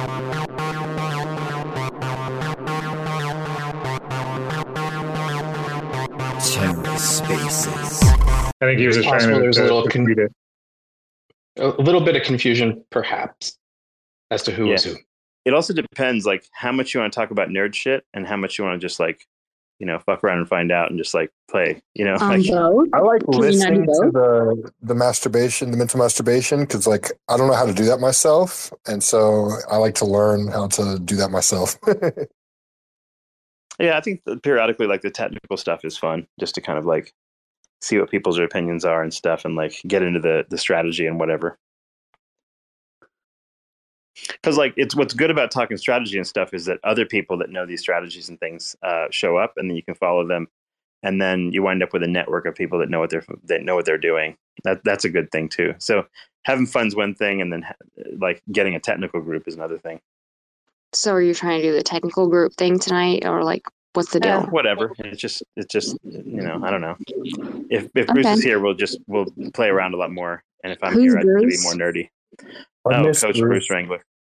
TerraSpaces. I think he was just trying to There's a little bit of confusion, perhaps, as to who is who. It also depends, like, how much you want to talk about nerd shit and how much you want to just, like, fuck around and find out and just, like, play, Both? I like Can you not do listening to the masturbation, the mental masturbation, because, like, I don't know how to do that myself, and so I like to learn how to do that myself. Yeah, I think periodically, like, the technical stuff is fun, just to kind of, like, see what people's opinions are and stuff, and, like, get into the strategy and whatever. Because, like, it's what's good about talking strategy and stuff is that other people that know these strategies and things show up, and then you can follow them, and then you wind up with a network of people that know what they're doing. That's a good thing too. So having fun's one thing, and then like getting a technical group is another thing. So are you trying to do the technical group thing tonight, or like what's the deal? Whatever. It's just I don't know. If Bruce is here, we'll play around a lot more, and if I'm here, I'd be more nerdy. Coach Bruce Wrangler.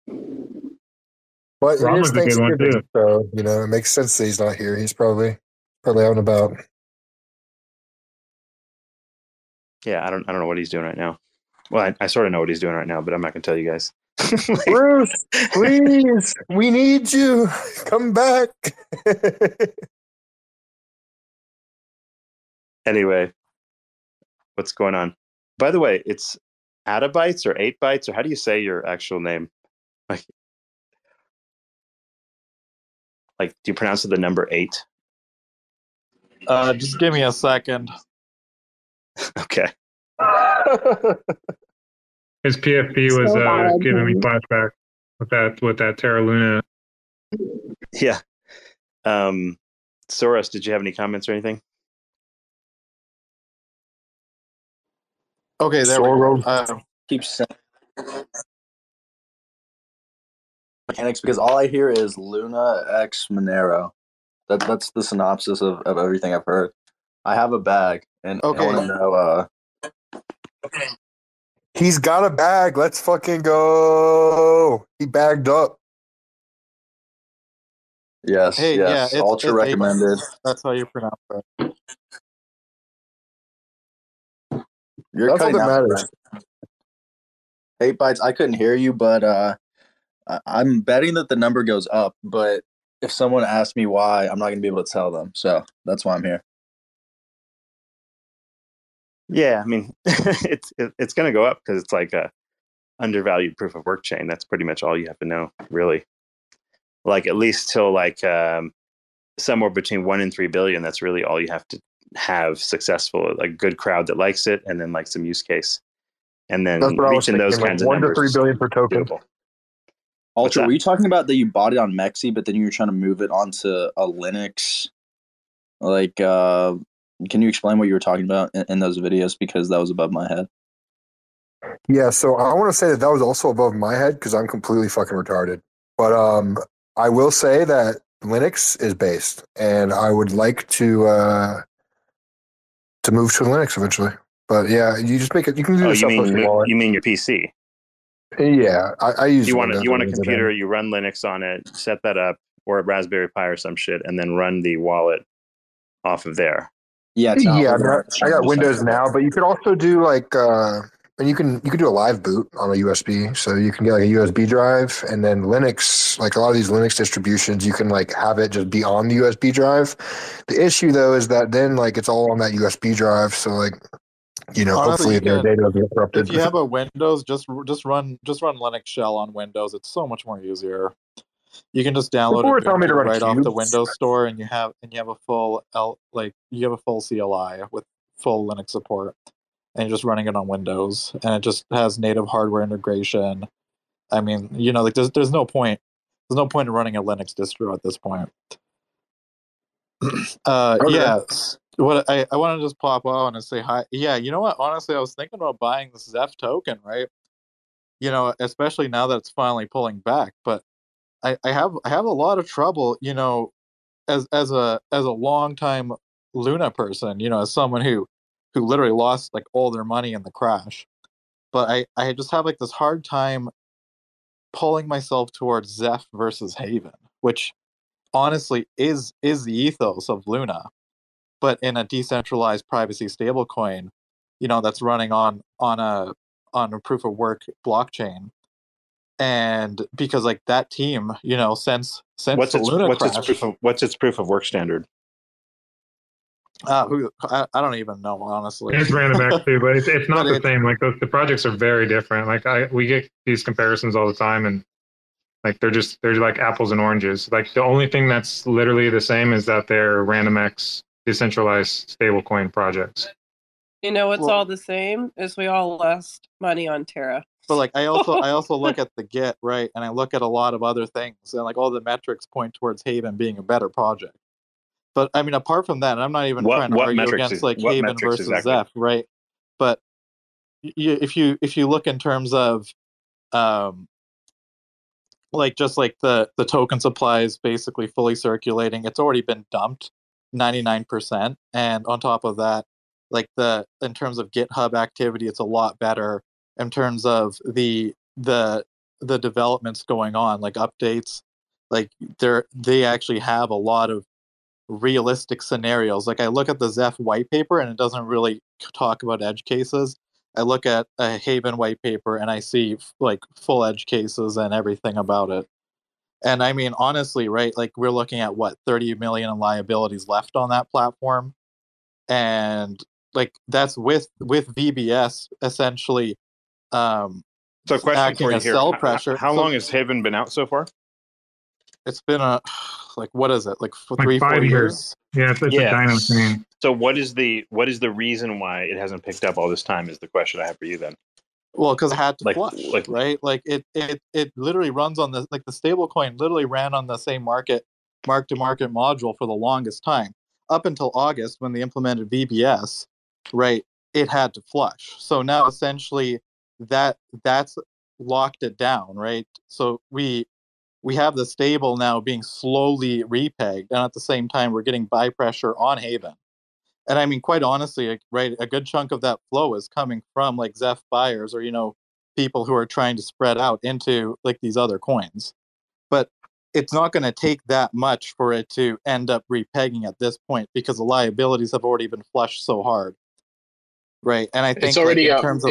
But it is Thanksgiving, so it makes sense that he's not here. He's probably out and about. Yeah, I don't know what he's doing right now. Well, I sort of know what he's doing right now, but I'm not gonna tell you guys. Bruce, please, we need you. Come back. Anyway, what's going on? By the way, it's Atabytes or 8 bytes, or how do you say your actual name? Like, do you pronounce it the number 8? Just give me a second. Okay. His PFP was giving me flashback with that Terra Luna. Yeah. Soros, did you have any comments or anything? Okay, there we go. Keep saying mechanics because all I hear is Luna X Monero. That's the synopsis of everything I've heard. I have a bag, and I want to know. He's got a bag. Let's fucking go. He bagged up. Yes, hey, yes. Yeah, Ultra recommended. That's how you pronounce it. That's all that matters. 8 bytes. I couldn't hear you, but I'm betting that the number goes up. But if someone asks me why, I'm not going to be able to tell them. So that's why I'm here. Yeah, I mean, it's going to go up because it's like a undervalued proof of work chain. That's pretty much all you have to know, really. Like at least till like somewhere between 1 and 3 billion. That's really all you have to have successful, like good crowd that likes it, and then like some use case, and then reaching those kinds of numbers. 1 to 3 billion per token. Ultra, were you talking about that you bought it on Mexi, but then you were trying to move it onto a Linux? Like, can you explain what you were talking about in those videos? Because that was above my head. Yeah, so I want to say that was also above my head because I'm completely fucking retarded. But I will say that Linux is based, and I would like to move to Linux eventually. But yeah, you just make it. You can do you mean your PC? Yeah, I use. You want a computer? You run Linux on it, set that up, or a Raspberry Pi or some shit, and then run the wallet off of there. Yeah, I got Windows now, but you could also do like, and you can do a live boot on a USB. So you can get like a USB drive, and then Linux, like a lot of these Linux distributions, you can like have it just be on the USB drive. The issue though is that then like it's all on that USB drive. So like, honestly, hopefully their data doesn't get corrupted. If you have a Windows, just run Linux shell on Windows. It's so much more easier. You can just download it right off the Windows Store, and you have a full CLI with full Linux support, and you're just running it on Windows, and it just has native hardware integration. I mean, like there's no point in running a Linux distro at this point. Yes. What I want to just pop out and say hi. Yeah, you know what? Honestly, I was thinking about buying this Zeph token, right? Especially now that it's finally pulling back, but I have a lot of trouble, as a long time Luna person, as someone who literally lost like all their money in the crash. But I just have like this hard time pulling myself towards Zeph versus Haven, which honestly is the ethos of Luna, but in a decentralized privacy stablecoin, that's running on a proof of work blockchain. And because like that team, since what's the Luna crash, what's its proof of work standard? I don't even know, honestly. It's RandomX too, but it's not the same. Like the projects are very different. Like we get these comparisons all the time, and like they're like apples and oranges. Like the only thing that's literally the same is that they're RandomX decentralized stablecoin projects. What's all the same is we all lost money on Terra. But like I also look at the Git, right, and I look at a lot of other things, and like all the metrics point towards Haven being a better project. But I mean, apart from that, I'm not even trying to argue against like Haven versus Zeph, right? But if you look in terms of like just like the token supply is basically fully circulating, it's already been dumped 99%, and on top of that, like in terms of GitHub activity, it's a lot better in terms of the developments going on, like updates. Like they actually have a lot of realistic scenarios. Like I look at the Zeph white paper and it doesn't really talk about edge cases. I look at a Haven white paper and I see like full edge cases and everything about it. And I mean, honestly, right, like we're looking at 30 million in liabilities left on that platform. And like that's with VBS essentially so question for you here. Sell pressure. How long has Haven been out so far? It's been what is it? Like for 3-4 years? Yeah, it's a dynamic thing. So what is the reason why it hasn't picked up all this time is the question I have for you then. Well, because it had to flush, right? Like it literally runs on the stable coin literally ran on the same mark-to-market module for the longest time. Up until August when they implemented VBS, right, it had to flush. So now essentially that's locked it down, right? So we have the stable now being slowly repegged, and at the same time we're getting buy pressure on Haven. And I mean, quite honestly, right, a good chunk of that flow is coming from like Zeph buyers or people who are trying to spread out into like these other coins. But it's not going to take that much for it to end up repegging at this point because the liabilities have already been flushed so hard, right? And I think it's already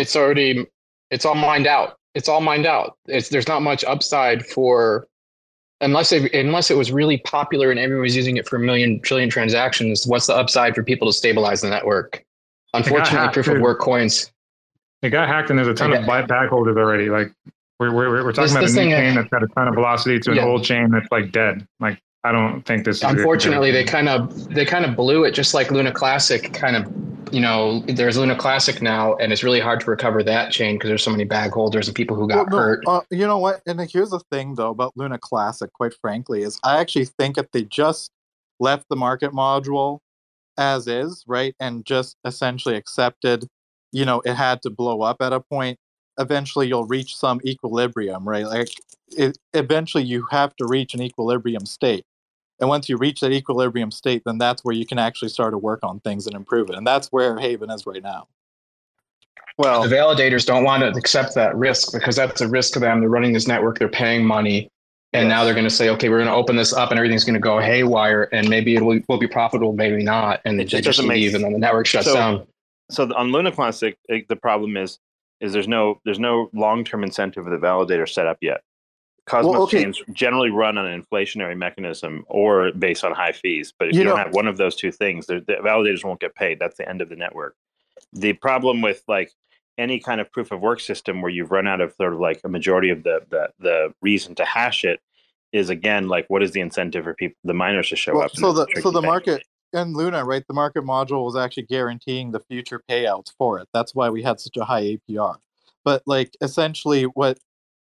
it's all mined out. It's all mined out. There's not much upside for unless it was really popular and everyone was using it for 1 trillion transactions. What's the upside for people to stabilize the network? Unfortunately, proof of work coins. It got hacked, and there's a ton of bag holders already. Like we're talking about a new chain that's got a ton of velocity to an old chain that's like dead. Like I don't think this is. Unfortunately, they kind of blew it, just like Luna Classic. Kind of, there's Luna Classic now, and it's really hard to recover that chain because there's so many bag holders and people who got hurt. You know what? And here's the thing, though, about Luna Classic. Quite frankly, is I actually think if they just left the market module as is, right, and just essentially accepted, it had to blow up at a point. Eventually, you'll reach some equilibrium, right? Like, eventually, you have to reach an equilibrium state. And once you reach that equilibrium state, then that's where you can actually start to work on things and improve it. And that's where Haven is right now. Well, the validators don't want to accept that risk because that's a risk to them. They're running this network, they're paying money, and now they're going to say, okay, we're going to open this up and everything's going to go haywire, and maybe it will be profitable, maybe not, and they just leave, and then the network shuts down. So on Luna Classic, the problem is there's no long-term incentive for the validator set up yet. Cosmos chains generally run on an inflationary mechanism or based on high fees. But if you don't have one of those two things, the validators won't get paid. That's the end of the network. The problem with like any kind of proof of work system where you've run out of sort of like a majority of the reason to hash it is, again, like what is the incentive for the miners to show up? So the market in Luna, right? The market module was actually guaranteeing the future payouts for it. That's why we had such a high APR. But like essentially what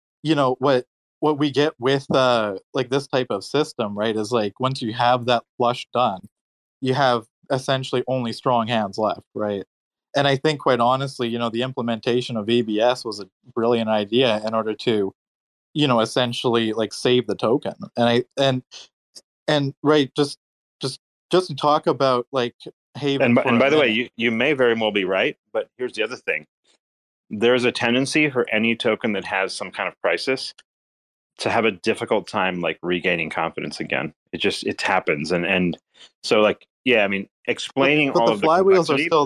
we get with like this type of system, right, is like once you have that flush done, you have essentially only strong hands left, right? And I think, quite honestly, the implementation of VBS was a brilliant idea in order to, essentially like save the token. And right, just to talk about like Haven. And by the way, you may very well be right, but here's the other thing: there's a tendency for any token that has some kind of crisis to have a difficult time like regaining confidence again. It happens, and so like yeah, I mean, explaining but all the of the flywheels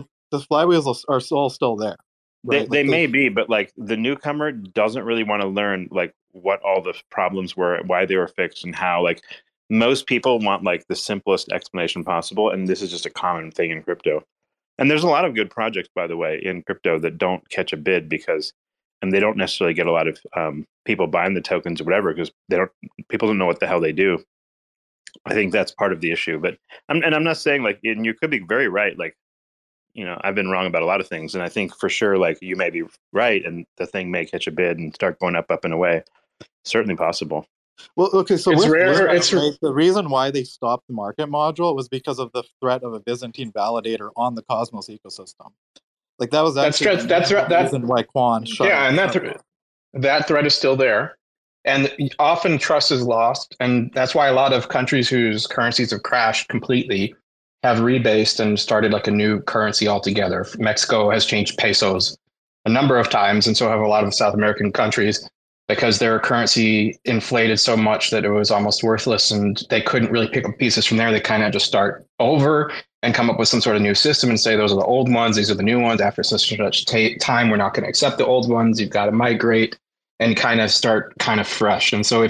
are still there. Right? They may be, but like the newcomer doesn't really want to learn like what all the problems were, why they were fixed, and how. Like most people want like the simplest explanation possible, and this is just a common thing in crypto. And there's a lot of good projects, by the way, in crypto that don't catch a bid because, and they don't necessarily get a lot of people buying the tokens or whatever because people don't know what the hell they do. I think that's part of the issue. But I'm not saying like, and you could be very right, like. I've been wrong about a lot of things, and I think for sure, like you may be right, and the thing may catch a bid and start going up and away. Certainly possible. Well, okay, so it's rare. The reason why they stopped the market module was because of the threat of a Byzantine validator on the Cosmos ecosystem. Like that was actually that's reason why Quan shut. Yeah, and that threat is still there, and often trust is lost, and that's why a lot of countries whose currencies have crashed completely have rebased and started like a new currency altogether. Mexico has changed pesos a number of times, and so have a lot of South American countries because their currency inflated so much that it was almost worthless, and they couldn't really pick up pieces from there. They kind of just start over and come up with some sort of new system and say, those are the old ones, these are the new ones. After such and such time, we're not going to accept the old ones. You've got to migrate and kind of start kind of fresh. And so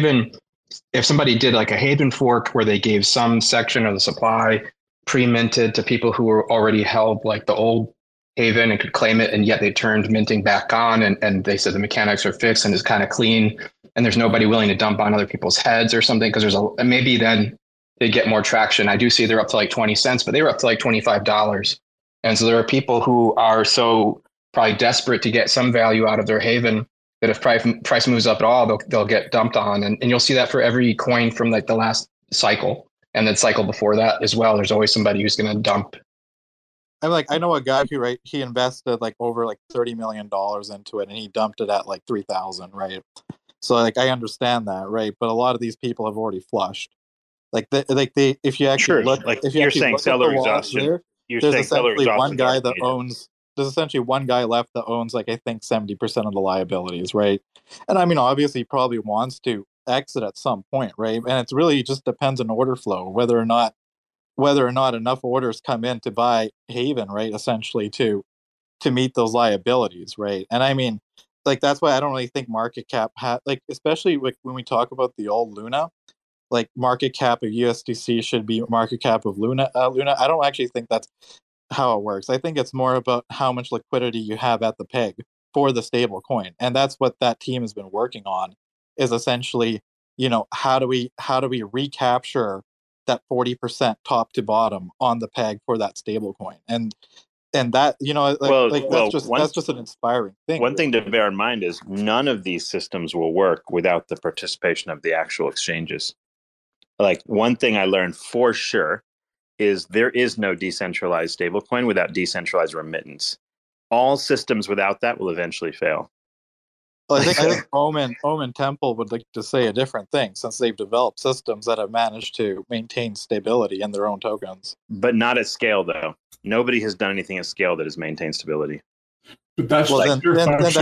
if somebody did like a Haven fork where they gave some section of the supply pre-minted to people who were already held like the old Haven and could claim it, and yet they turned minting back on and they said the mechanics are fixed and it's kind of clean and there's nobody willing to dump on other people's heads or something, because maybe then they get more traction. I do see they're up to like 20 cents, but they were up to like $25. And so there are people who are so probably desperate to get some value out of their Haven that if price moves up at all, they'll get dumped on. And you'll see that for every coin from like the last cycle. And then cycle before that as well. There's always somebody who's going to dump. I know a guy who he invested like over like $30 million into it, and he dumped it at like 3,000, right? So like I understand that, right? But a lot of these people have already flushed. If you actually look, like if you're saying seller exhaustion, there's essentially one guy that owns. There's essentially one guy left that owns like I think 70% of the liabilities, right? And I mean, obviously, he probably wants to exit at some point, right? And it really just depends on order flow, whether or not enough orders come in to buy Haven, right? Essentially to meet those liabilities, right? And I mean, like that's why I don't really think market cap especially when we talk about the old Luna, like market cap of USDC should be market cap of Luna. I don't actually think that's how it works. I think it's more about how much liquidity you have at the peg for the stable coin, and that's what that team has been working on. Is essentially, how do we recapture that 40% top to bottom on the peg for that stable coin, and that that's just an inspiring thing. One thing to bear in mind is none of these systems will work without the participation of the actual exchanges. Like one thing I learned for sure is there is no decentralized stablecoin without decentralized remittance. All systems without that will eventually fail. Well, I think Omen Temple would like to say a different thing, since they've developed systems that have managed to maintain stability in their own tokens. But not at scale, though. Nobody has done anything at scale that has maintained stability. But that's that's the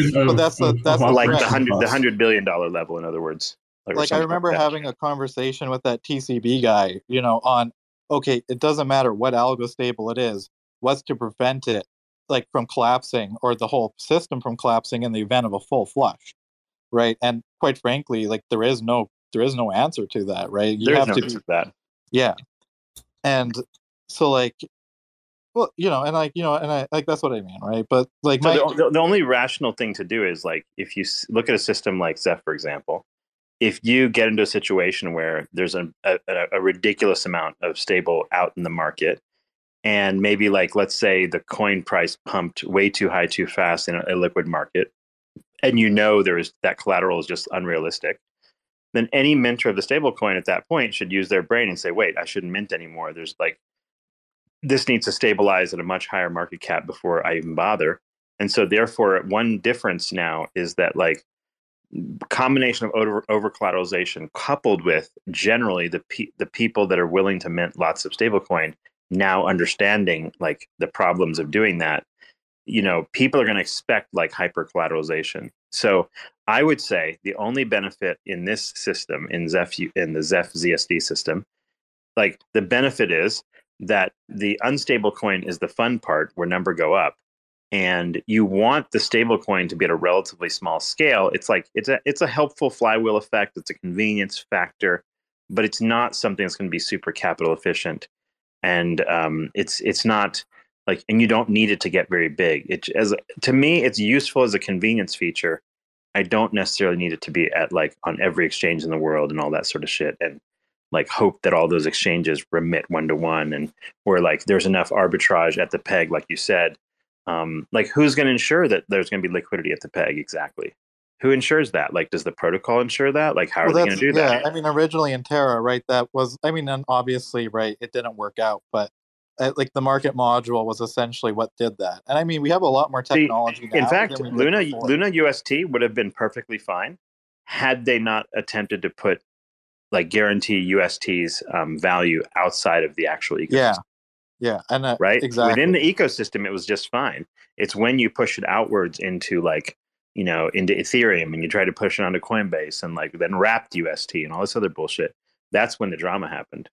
$100 billion level, in other words. Like I remember having a conversation with that TCB guy, on, okay, it doesn't matter what algo stable it is, what's to prevent it like from collapsing, or the whole system from collapsing in the event of a full flush, right? And quite frankly, like there is no answer to that, right? You have to do that. Yeah. And so like, well, and I like that's what I mean, right? But like the only rational thing to do is like if you look at a system like Zeph, for example, if you get into a situation where there's a ridiculous amount of stable out in the market, and maybe like, let's say the coin price pumped way too high too fast in a liquid market, and that collateral is just unrealistic, then any minter of the stable coin at that point should use their brain and say, wait, I shouldn't mint anymore. This needs to stabilize at a much higher market cap before I even bother. And so therefore, one difference now is that like combination of over collateralization coupled with generally the people that are willing to mint lots of stablecoin now understanding like the problems of doing that, people are going to expect like hyper collateralization. So I would say the only benefit in this system, in the Zeph ZSD system, like the benefit is that the unstable coin is the fun part where number go up, and you want the stable coin to be at a relatively small scale. It's like it's a helpful flywheel effect. It's a convenience factor, but it's not something that's going to be super capital efficient. And it's not like, and you don't need it to get very big. To me, it's useful as a convenience feature. I don't necessarily need it to be at like on every exchange in the world and all that sort of shit. And like hope that all those exchanges remit 1-to-1, and where like there's enough arbitrage at the peg, like you said. Like who's going to ensure that there's going to be liquidity at the peg exactly? Who ensures that? Like, does the protocol ensure that? Like, how are they going to do that? Yeah, I mean, originally in Terra, right? That was, I mean, and obviously, right, it didn't work out, but like the market module was essentially what did that. And I mean, we have a lot more technology now. In fact, Luna UST would have been perfectly fine had they not attempted to put like guarantee UST's value outside of the actual ecosystem. Yeah, and right, exactly. Within the ecosystem, it was just fine. It's when you push it outwards into like, you know, into Ethereum, and you try to push it onto Coinbase and like then wrapped UST and all this other bullshit. That's when the drama happened.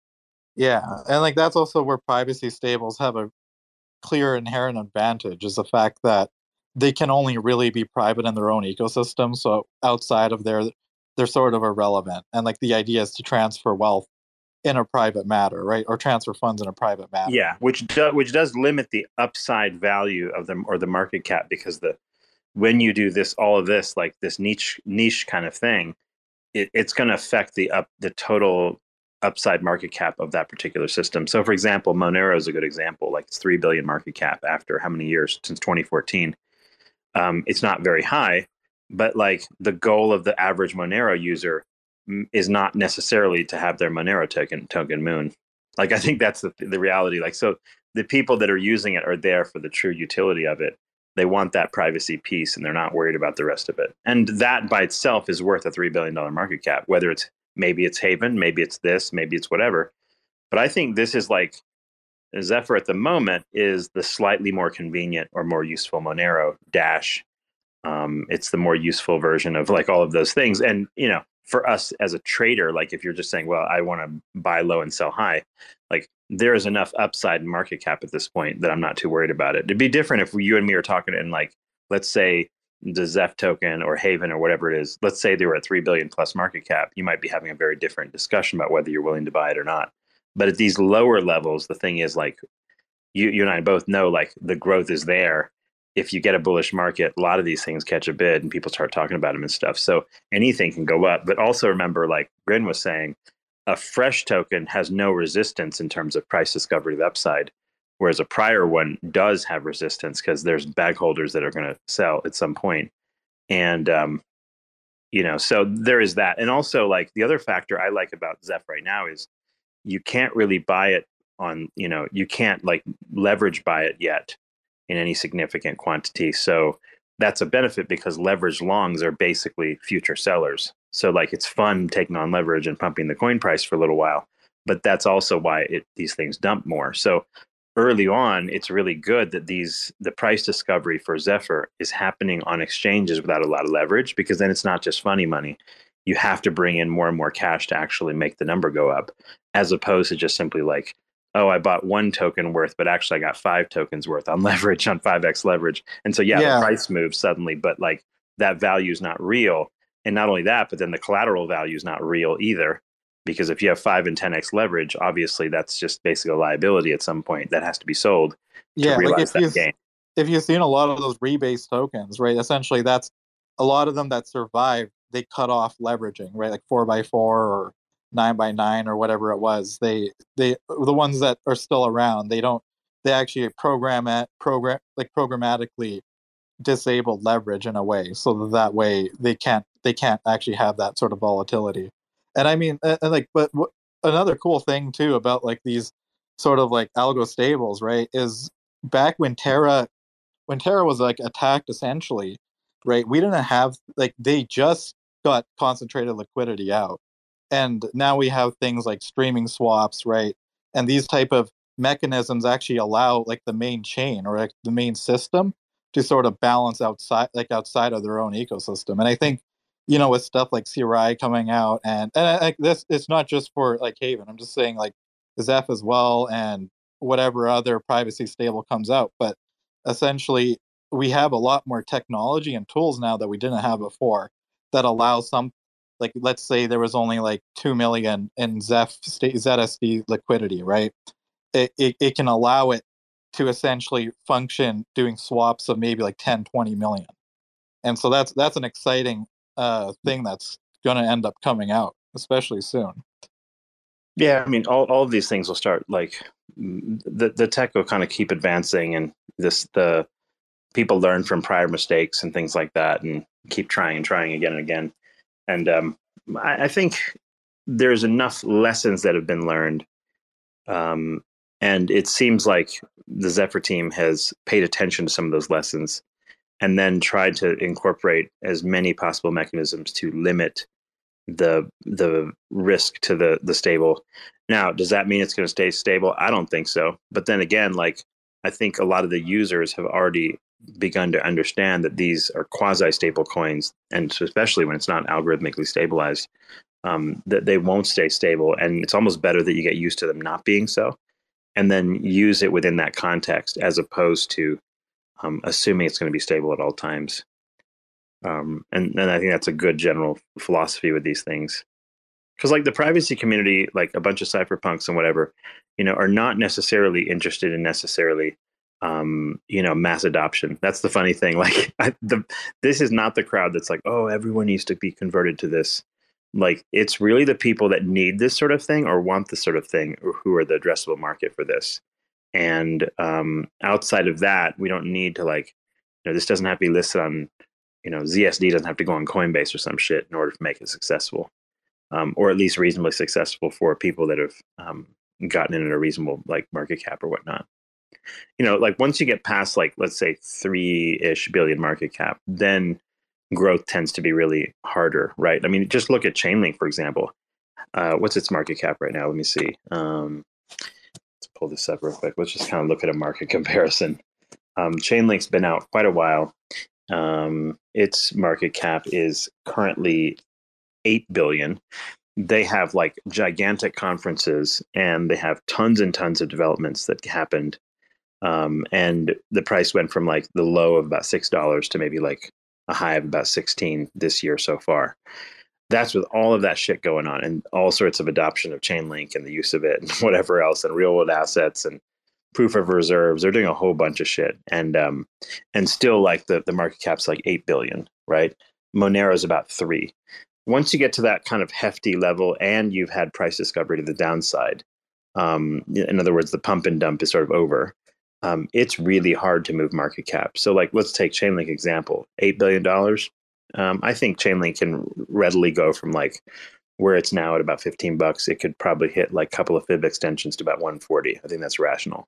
Yeah, and like that's also where privacy stables have a clear inherent advantage, is the fact that they can only really be private in their own ecosystem. So outside of they're sort of irrelevant. And like the idea is to transfer wealth in a private matter, right? Or transfer funds in a private matter. Yeah, which does limit the upside value of them or the market cap, because when you do all of this, like this niche kind of thing, it's going to affect the total upside market cap of that particular system. So, for example, Monero is a good example. Like it's 3 billion market cap after how many years? Since 2014. It's not very high, but like the goal of the average Monero user is not necessarily to have their Monero token moon. Like I think that's the reality. Like, so the people that are using it are there for the true utility of it. They want that privacy piece, and they're not worried about the rest of it. And that by itself is worth a $3 billion market cap, whether maybe it's Haven, maybe it's this, maybe it's whatever. But I think this is like Zephyr at the moment is the slightly more convenient or more useful Monero Dash. It's the more useful version of like all of those things. And, you know, for us as a trader, like if you're just saying, well, I want to buy low and sell high, like there is enough upside market cap at this point that I'm not too worried about it. It'd be different if you and me are talking in like, let's say the Zeph token or Haven or whatever it is, let's say they were at 3 billion plus market cap, you might be having a very different discussion about whether you're willing to buy it or not. But at these lower levels, the thing is like you and I both know like the growth is there. If you get a bullish market, a lot of these things catch a bid and people start talking about them and stuff. So anything can go up. But also remember, like Grin was saying, a fresh token has no resistance in terms of price discovery of the upside, whereas a prior one does have resistance because there's bag holders that are going to sell at some point. And, you know, so there is that. And also like the other factor I like about Zeph right now is you can't really buy it on, you know, you can't like leverage buy it yet in any significant quantity. So that's a benefit because leverage longs are basically future sellers. So like it's fun taking on leverage and pumping the coin price for a little while, but that's also why these things dump more. So early on, it's really good that the price discovery for Zephyr is happening on exchanges without a lot of leverage, because then it's not just funny money. You have to bring in more and more cash to actually make the number go up, as opposed to just simply like, oh, I bought 1 token worth, but actually I got 5 tokens worth on leverage, on 5x leverage. And so, the price moves suddenly, but like that value is not real. And not only that, but then the collateral value is not real either. Because if you have 5 and 10x leverage, obviously that's just basically a liability at some point that has to be sold to realize that gain. If you've seen a lot of those rebase tokens, right, essentially that's a lot of them that survive, they cut off leveraging, right, like 4x4 or 9x9 or whatever it was. They the ones that are still around, they actually programmatically disable leverage in a way, so that way they can't actually have that sort of volatility. And I mean, another cool thing too about like these sort of like algo stables, right, is back when Terra was like attacked essentially, right, we didn't have, like, they just got concentrated liquidity out. And now we have things like streaming swaps, right? And these type of mechanisms actually allow like the main chain or like the main system to sort of balance outside of their own ecosystem. And I think, with stuff like CRI coming out, and like this, it's not just for like Haven. I'm just saying like Zeph as well, and whatever other privacy stable comes out. But essentially, we have a lot more technology and tools now that we didn't have before that allows some, like, let's say there was only like 2 million in ZSD liquidity, right? It can allow it to essentially function doing swaps of maybe like 10, 20 million. And so that's an exciting thing that's going to end up coming out, especially soon. Yeah, I mean, all of these things will start, like, the tech will kind of keep advancing, and the people learn from prior mistakes and things like that, and keep trying again and again. And I think there's enough lessons that have been learned, and it seems like the Zephyr team has paid attention to some of those lessons, and then tried to incorporate as many possible mechanisms to limit the risk to the stable. Now, does that mean it's going to stay stable? I don't think so. But then again, like, I think a lot of the users have already begun to understand that these are quasi-stable coins, and especially when it's not algorithmically stabilized, that they won't stay stable. And it's almost better that you get used to them not being so, and then use it within that context, as opposed to assuming it's going to be stable at all times. And I think that's a good general philosophy with these things. Because like the privacy community, like a bunch of cypherpunks and whatever, are not necessarily interested in necessarily, mass adoption. That's the funny thing. Like this is not the crowd that's like, oh, everyone needs to be converted to this. Like, it's really the people that need this sort of thing or want this sort of thing, or who are the addressable market for this. And outside of that, we don't need to, like, this doesn't have to be listed on, ZSD doesn't have to go on Coinbase or some shit in order to make it successful, or at least reasonably successful for people that have gotten in at a reasonable, like, market cap or whatnot. Like, once you get past, like, let's say 3-ish billion market cap, then growth tends to be really harder, right? I mean, just look at Chainlink, for example. What's its market cap right now? Let me see. Let's pull this up real quick. Let's just kind of look at a market comparison. Chainlink's been out quite a while. Its market cap is currently 8 billion. They have, like, gigantic conferences, and they have tons and tons of developments that happened. And the price went from, like, the low of about $6 to maybe like a high of about 16 this year so far. That's with all of that shit going on, and all sorts of adoption of Chainlink and the use of it and whatever else, and real world assets and proof of reserves. They're doing a whole bunch of shit. And still, like, the market cap's like 8 billion, right? Monero's about 3. Once you get to that kind of hefty level, and you've had price discovery to the downside, in other words, the pump and dump is sort of over, it's really hard to move market cap. So, like, let's take Chainlink example, $8 billion. I think Chainlink can readily go from, like, where it's now at about $15. It could probably hit, like, a couple of fib extensions to about 140. I think that's rational.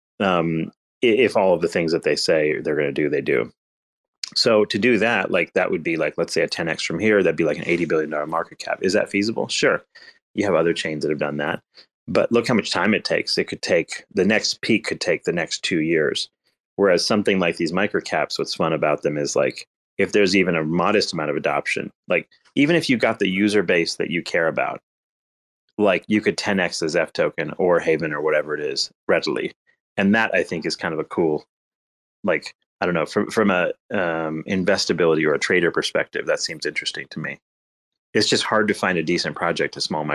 If all of the things that they say they're going to do, they do. So to do that, like, that would be like, let's say a 10x from here, that'd be like an $80 billion market cap. Is that feasible? Sure. You have other chains that have done that, but look how much time it takes. It could take, the next peak could take the next 2 years. Whereas something like these microcaps, what's fun about them is, like, if there's even a modest amount of adoption, like, even if you got the user base that you care about, like, you could 10x the Zeph token or Haven or whatever it is readily. And that, I think, is kind of a cool, like, I don't know, from a investability or a trader perspective, that seems interesting to me. It's just hard to find a decent project to small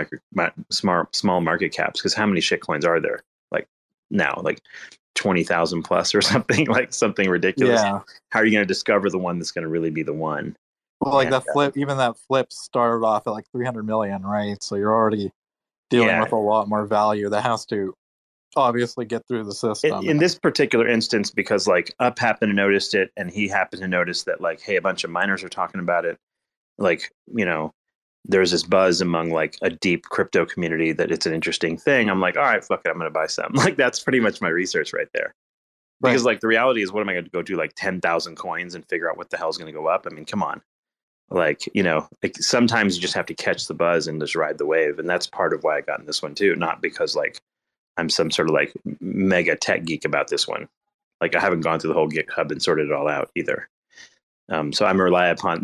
market caps, because how many shitcoins are there? Like, now, like 20,000 plus or something, like something ridiculous. Yeah. How are you going to discover the one that's going to really be the one? Well, like, that flip, even that flip started off at like 300 million, right? So you're already dealing with a lot more value that has to obviously get through the system. In this particular instance, because, like, Up happened to notice it, and he happened to notice that, like, hey, a bunch of miners are talking about it. Like, there's this buzz among, like, a deep crypto community that it's an interesting thing. I'm like, all right, fuck it, I'm going to buy some. Like, that's pretty much my research right there. Because, like, the reality is, what am I going to go do, like 10,000 coins and figure out what the hell's going to go up? I mean, come on. Like, like, sometimes you just have to catch the buzz and just ride the wave. And that's part of why I got in this one too. Not because, like, I'm some sort of, like, mega tech geek about this one. Like I haven't gone through the whole GitHub and sorted it all out either. So I'm relying upon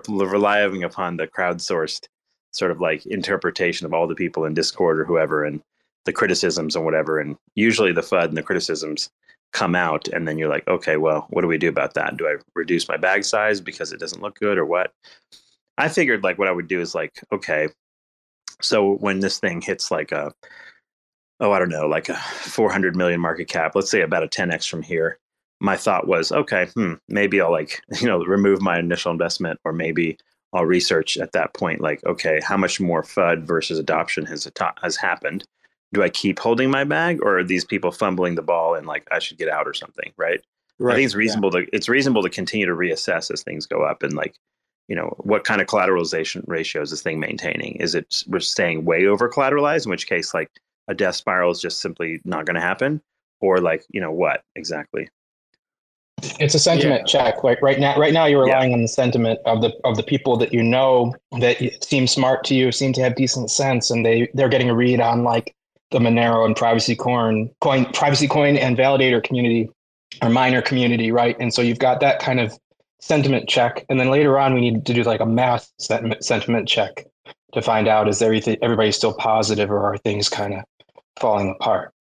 the crowdsourced sort of like interpretation of all the people in Discord or whoever, and the criticisms and whatever. And usually the FUD and the criticisms come out, and then you're like, okay, well, what do we do about that? Do I reduce my bag size because it doesn't look good or what? I figured like what I would do is like, okay, so when this thing hits like I don't know, like a 400 million market cap, let's say about a 10x from here, my thought was, okay, maybe I'll like, remove my initial investment, or maybe I'll research at that point, like, okay, how much more FUD versus adoption has happened? Do I keep holding my bag, or are these people fumbling the ball and like I should get out or something, right? I think it's reasonable to continue to reassess as things go up, and like, what kind of collateralization ratio is this thing maintaining? Is it we're staying way over collateralized, in which case like a death spiral is just simply not going to happen, or like, what exactly? It's a sentiment check. Like right now you're relying on the sentiment of the people that that seem smart to you, seem to have decent sense, and they're getting a read on like the Monero and Privacy Coin and validator community or miner community, right? And so you've got that kind of sentiment check, and then later on we need to do like a math sentiment check to find out, is everybody still positive, or are things kind of falling apart?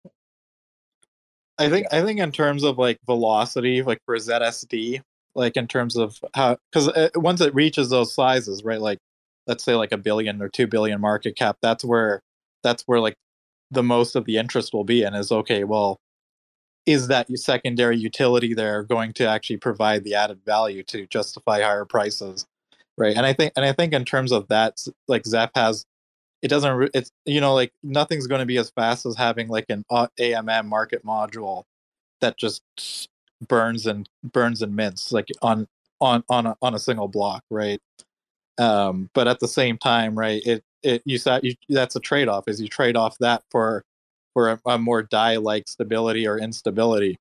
I think in terms of like velocity, like for ZSD, like in terms of how, because once it reaches those sizes, right? Like let's say like $1 billion or $2 billion market cap, that's where like the most of the interest will be, and is okay, well, is that secondary utility there going to actually provide the added value to justify higher prices, right? And I think in terms of that, like Zep has, it's like nothing's going to be as fast as having like an AMM market module that just burns and mints like on a single block, right? But at the same time, right, that's a trade-off, is you trade off that for a more DAI-like stability or instability,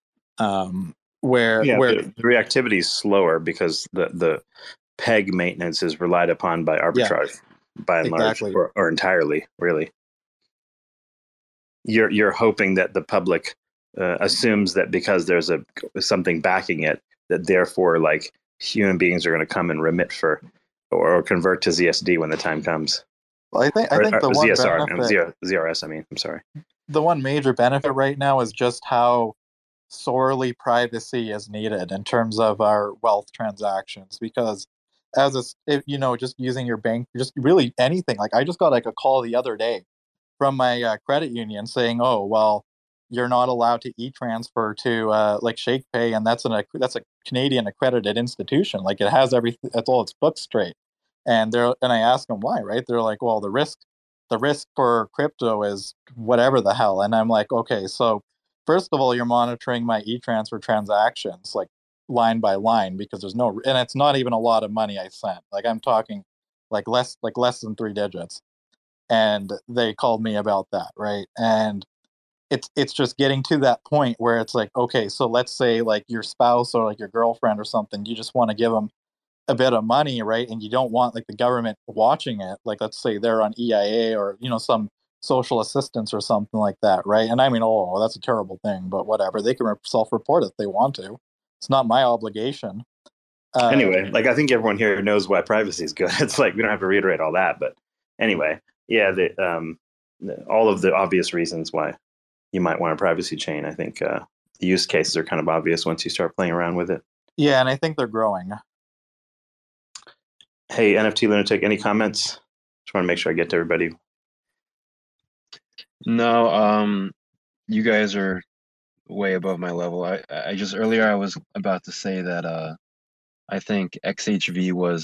where the reactivity is slower because the peg maintenance is relied upon by arbitrage. By and large, or entirely, really. You're hoping that the public assumes that because there's something backing it, that therefore, like, human beings are going to come and remit for or convert to ZSD when the time comes. Well, I think the one ZRS. I mean, I'm sorry. The one major benefit right now is just how sorely privacy is needed in terms of our wealth transactions, because just using your bank, just really anything. Like I just got like a call the other day from my credit union saying, "Oh, well, you're not allowed to e-transfer to like ShakePay, and that's a Canadian accredited institution. Like it has everything, that's all its books straight." And I asked them why, right? They're like, "Well, the risk for crypto is whatever the hell." And I'm like, okay, so first of all, you're monitoring my e-transfer transactions like line by line, because and it's not even a lot of money I sent. Like I'm talking like less than 3 digits. And they called me about that, right? And it's just getting to that point where it's like, okay, so let's say like your spouse or like your girlfriend or something, you just want to give them a bit of money, right? And you don't want like the government watching it. Like let's say they're on EIA or some social assistance or something like that, right? And I mean, that's a terrible thing, but whatever. They can self-report if they want to. It's not my obligation. Anyway, like I think everyone here knows why privacy is good. It's like we don't have to reiterate all that, but anyway, yeah, all of the obvious reasons why you might want a privacy chain. I think the use cases are kind of obvious once you start playing around with it. Yeah, and I think they're growing. Hey, NFT Lunatic, any comments? Just want to make sure I get to everybody. No, you guys are way above my level. I just earlier I was about to say that I think XHV was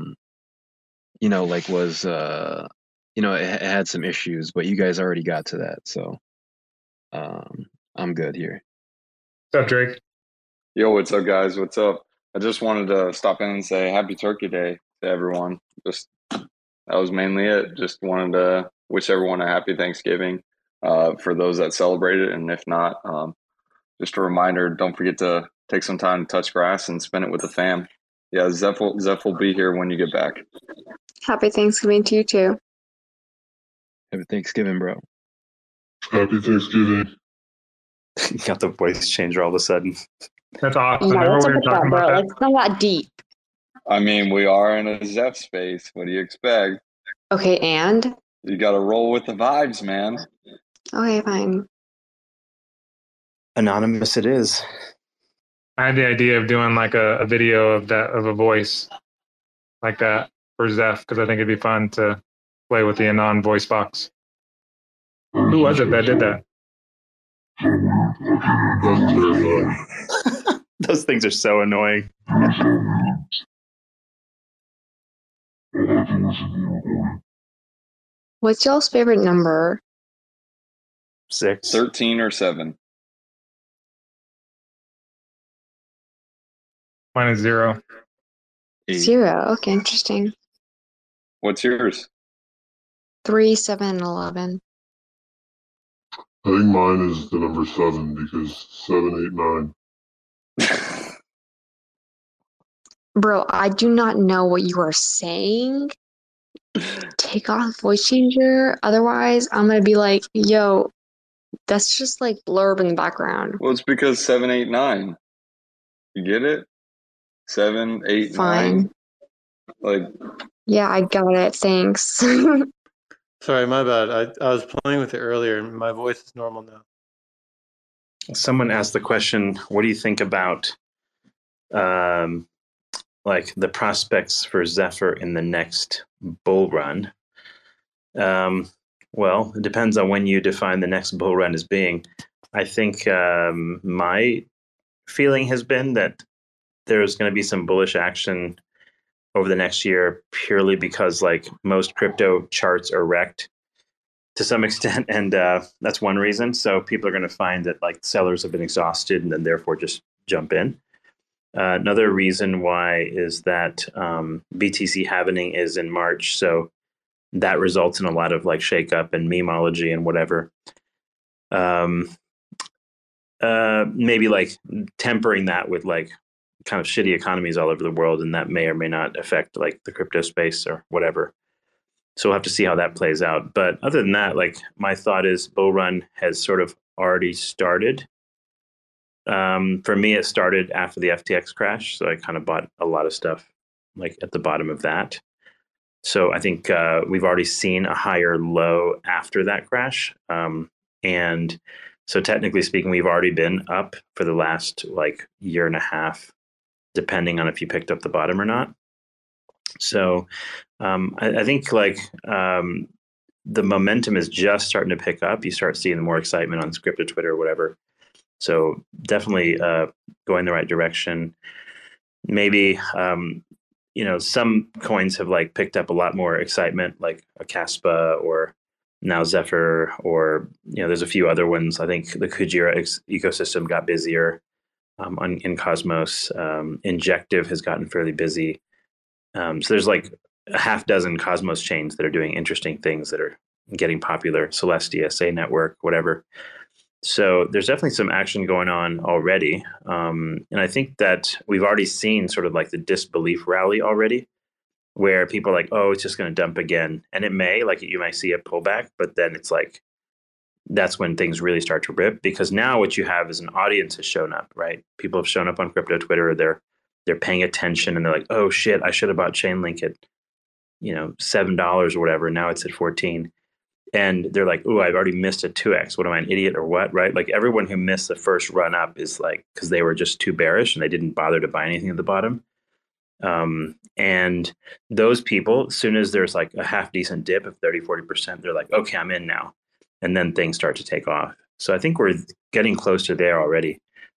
it had some issues, but you guys already got to that, so I'm good here. What's up, Drake? Yo, what's up, guys? What's up? I just wanted to stop in and say Happy Turkey Day to everyone. Just that was mainly it. Just wanted to wish everyone a happy Thanksgiving for those that celebrate it, and if not, just a reminder, don't forget to take some time to touch grass and spend it with the fam. Yeah, Zeph will be here when you get back. Happy Thanksgiving to you too. Happy Thanksgiving, bro. Happy Thanksgiving. You got the voice changer all of a sudden. That's awesome. Yeah, Remember what's we up were with that, talking about bro? that? It's not that deep. I mean, we are in a Zeph space. What do you expect? Okay, and? You got to roll with the vibes, man. Okay, fine. Anonymous it is. I had the idea of doing like a video of a voice like that for Zeph, because I think it'd be fun to play with the Anon voice box. Who was it that did that? Those things are so annoying. What's y'all's favorite number? 6. 13 or 7. Mine is 0. 0. Okay, interesting. What's yours? 3, 7, and 11. I think mine is the number 7 because 7, 8, 9. Bro, I do not know what you are saying. Take off voice changer. Otherwise, I'm going to be like, yo, that's just like blurb in the background. Well, it's because 7, 8, 9. You get it? 7, 8, Fine. 9. Like, yeah, I got it. Thanks. Sorry, my bad. I was playing with it earlier, and my voice is normal now. Someone asked the question, what do you think about like the prospects for Zephyr in the next bull run? Well, it depends on when you define the next bull run as being. I think my feeling has been that there's going to be some bullish action over the next year purely because like most crypto charts are wrecked to some extent, and that's one reason. So people are going to find that like sellers have been exhausted and then therefore just jump in. Another reason why is that BTC halvening is in March, so that results in a lot of like shakeup and memeology and whatever. Maybe like tempering that with like kind of shitty economies all over the world, and that may or may not affect like the crypto space or whatever. So we'll have to see how that plays out. But other than that, like my thought is bull run has sort of already started. For me, it started after the FTX crash, so I kind of bought a lot of stuff like at the bottom of that. So I think we've already seen a higher low after that crash. And so technically speaking, we've already been up for the last like year and a half, depending on if you picked up the bottom or not. So I think like the momentum is just starting to pick up. You start seeing more excitement on scripted Twitter or whatever. So definitely going the right direction. Maybe some coins have like picked up a lot more excitement, like a Caspa or now Zephyr, or there's a few other ones. I think the Kujira ecosystem got busier in Cosmos. Injective has gotten fairly busy. So there's like a half dozen Cosmos chains that are doing interesting things that are getting popular. Celestia, Say Network, whatever. So there's definitely some action going on already. And I think that we've already seen sort of like the disbelief rally already, where people are like, oh, it's just going to dump again. And it may, like you might see a pullback, but then it's like, that's when things really start to rip, because now what you have is an audience has shown up, right? People have shown up on crypto Twitter. They're paying attention and they're like, oh shit, I should have bought Chainlink at, $7 or whatever. Now it's at 14. And they're like, oh, I've already missed a 2x. What am I, an idiot or what? Right? Like everyone who missed the first run up is like, because they were just too bearish and they didn't bother to buy anything at the bottom. And those people, as soon as there's like a half decent dip of 30, 40%, they're like, okay, I'm in now. And then things start to take off. So I think we're getting close to there already.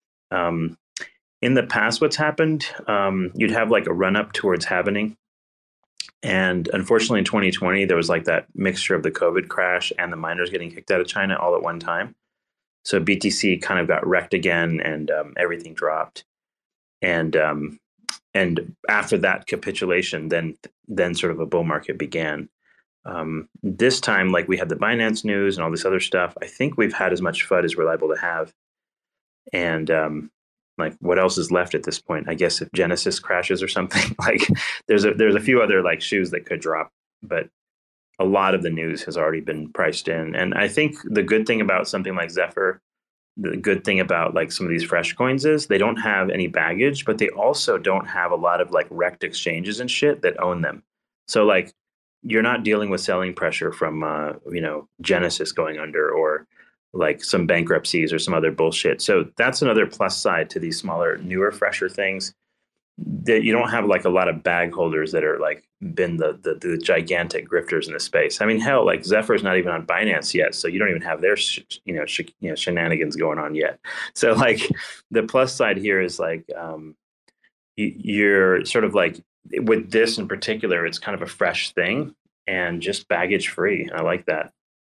In the past, what's happened, you'd have like a run up towards halvening. And unfortunately, in 2020, there was like that mixture of the COVID crash and the miners getting kicked out of China all at one time. So BTC kind of got wrecked again, and everything dropped. And after that capitulation, then sort of a bull market began. This time, like we had the Binance news and all this other stuff, I think we've had as much FUD as we're liable to have. And like what else is left at this point? I guess if Genesis crashes or something, like there's a few other like shoes that could drop, but a lot of the news has already been priced in. And I think the good thing about something like Zephyr the good thing about like some of these fresh coins is they don't have any baggage, but they also don't have a lot of like wrecked exchanges and shit that own them. So like you're not dealing with selling pressure from Genesis going under or like some bankruptcies or some other bullshit. So that's another plus side to these smaller, newer, fresher things, that you don't have like a lot of bag holders that are like been the gigantic grifters in the space. I mean, hell, like Zephyr's not even on Binance yet, so you don't even have their shenanigans going on yet. So like the plus side here is like you're sort of like with this in particular, it's kind of a fresh thing and just baggage free. I like that.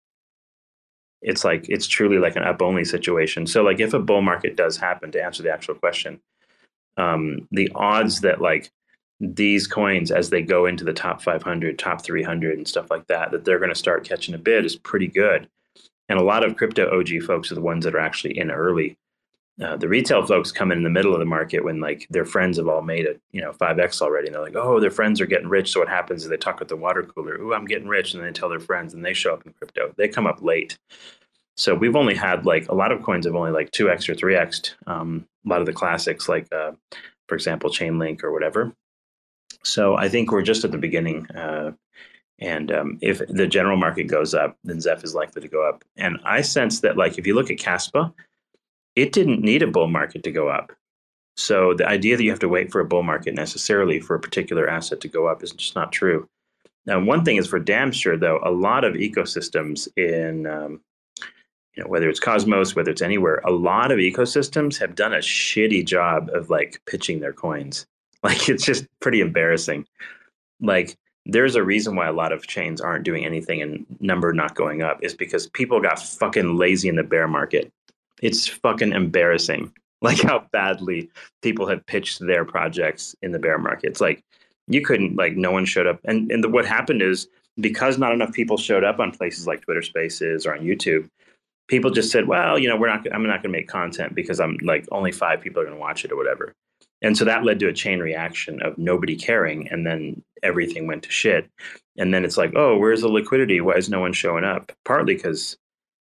It's truly like an up only situation. So like if a bull market does happen, to answer the actual question, the odds that like these coins as they go into the top 500, top 300 and stuff like that they're going to start catching a bid is pretty good. And a lot of crypto OG folks are the ones that are actually in early. The retail folks come in the middle of the market when like their friends have all made it, 5x already. And they're like, oh, their friends are getting rich. So what happens is they talk at the water cooler. Ooh, I'm getting rich. And they tell their friends and they show up in crypto. They come up late. So we've only had like a lot of coins have only like 2x or 3x'd. A lot of the classics like, for example, Chainlink or whatever. So I think we're just at the beginning. And if the general market goes up, then Zeph is likely to go up. And I sense that like if you look at Kaspa, it didn't need a bull market to go up. So the idea that you have to wait for a bull market necessarily for a particular asset to go up is just not true. Now, one thing is for damn sure, though, a lot of ecosystems in, whether it's Cosmos, whether it's anywhere, a lot of ecosystems have done a shitty job of like pitching their coins. Like it's just pretty embarrassing. Like there's a reason why a lot of chains aren't doing anything and number not going up is because people got fucking lazy in the bear market. It's fucking embarrassing, like how badly people have pitched their projects in the bear market. It's like you couldn't, like no one showed up. And what happened is because not enough people showed up on places like Twitter Spaces or on YouTube, people just said, well, I'm not going to make content because I'm like only 5 people are going to watch it or whatever. And so that led to a chain reaction of nobody caring. And then everything went to shit. And then it's like, oh, where's the liquidity? Why is no one showing up? Partly because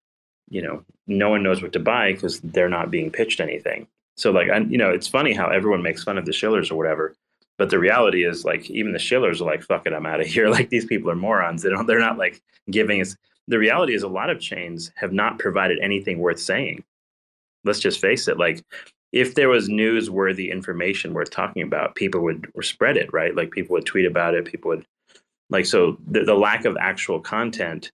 no one knows what to buy because they're not being pitched anything. So like, it's funny how everyone makes fun of the shillers or whatever, but the reality is like, even the shillers are like, fuck it, I'm out of here. Like these people are morons. They're not like giving us. The reality is a lot of chains have not provided anything worth saying. Let's just face it. Like if there was newsworthy information worth talking about, people would spread it, right? Like people would tweet about it. People would like, so the lack of actual content,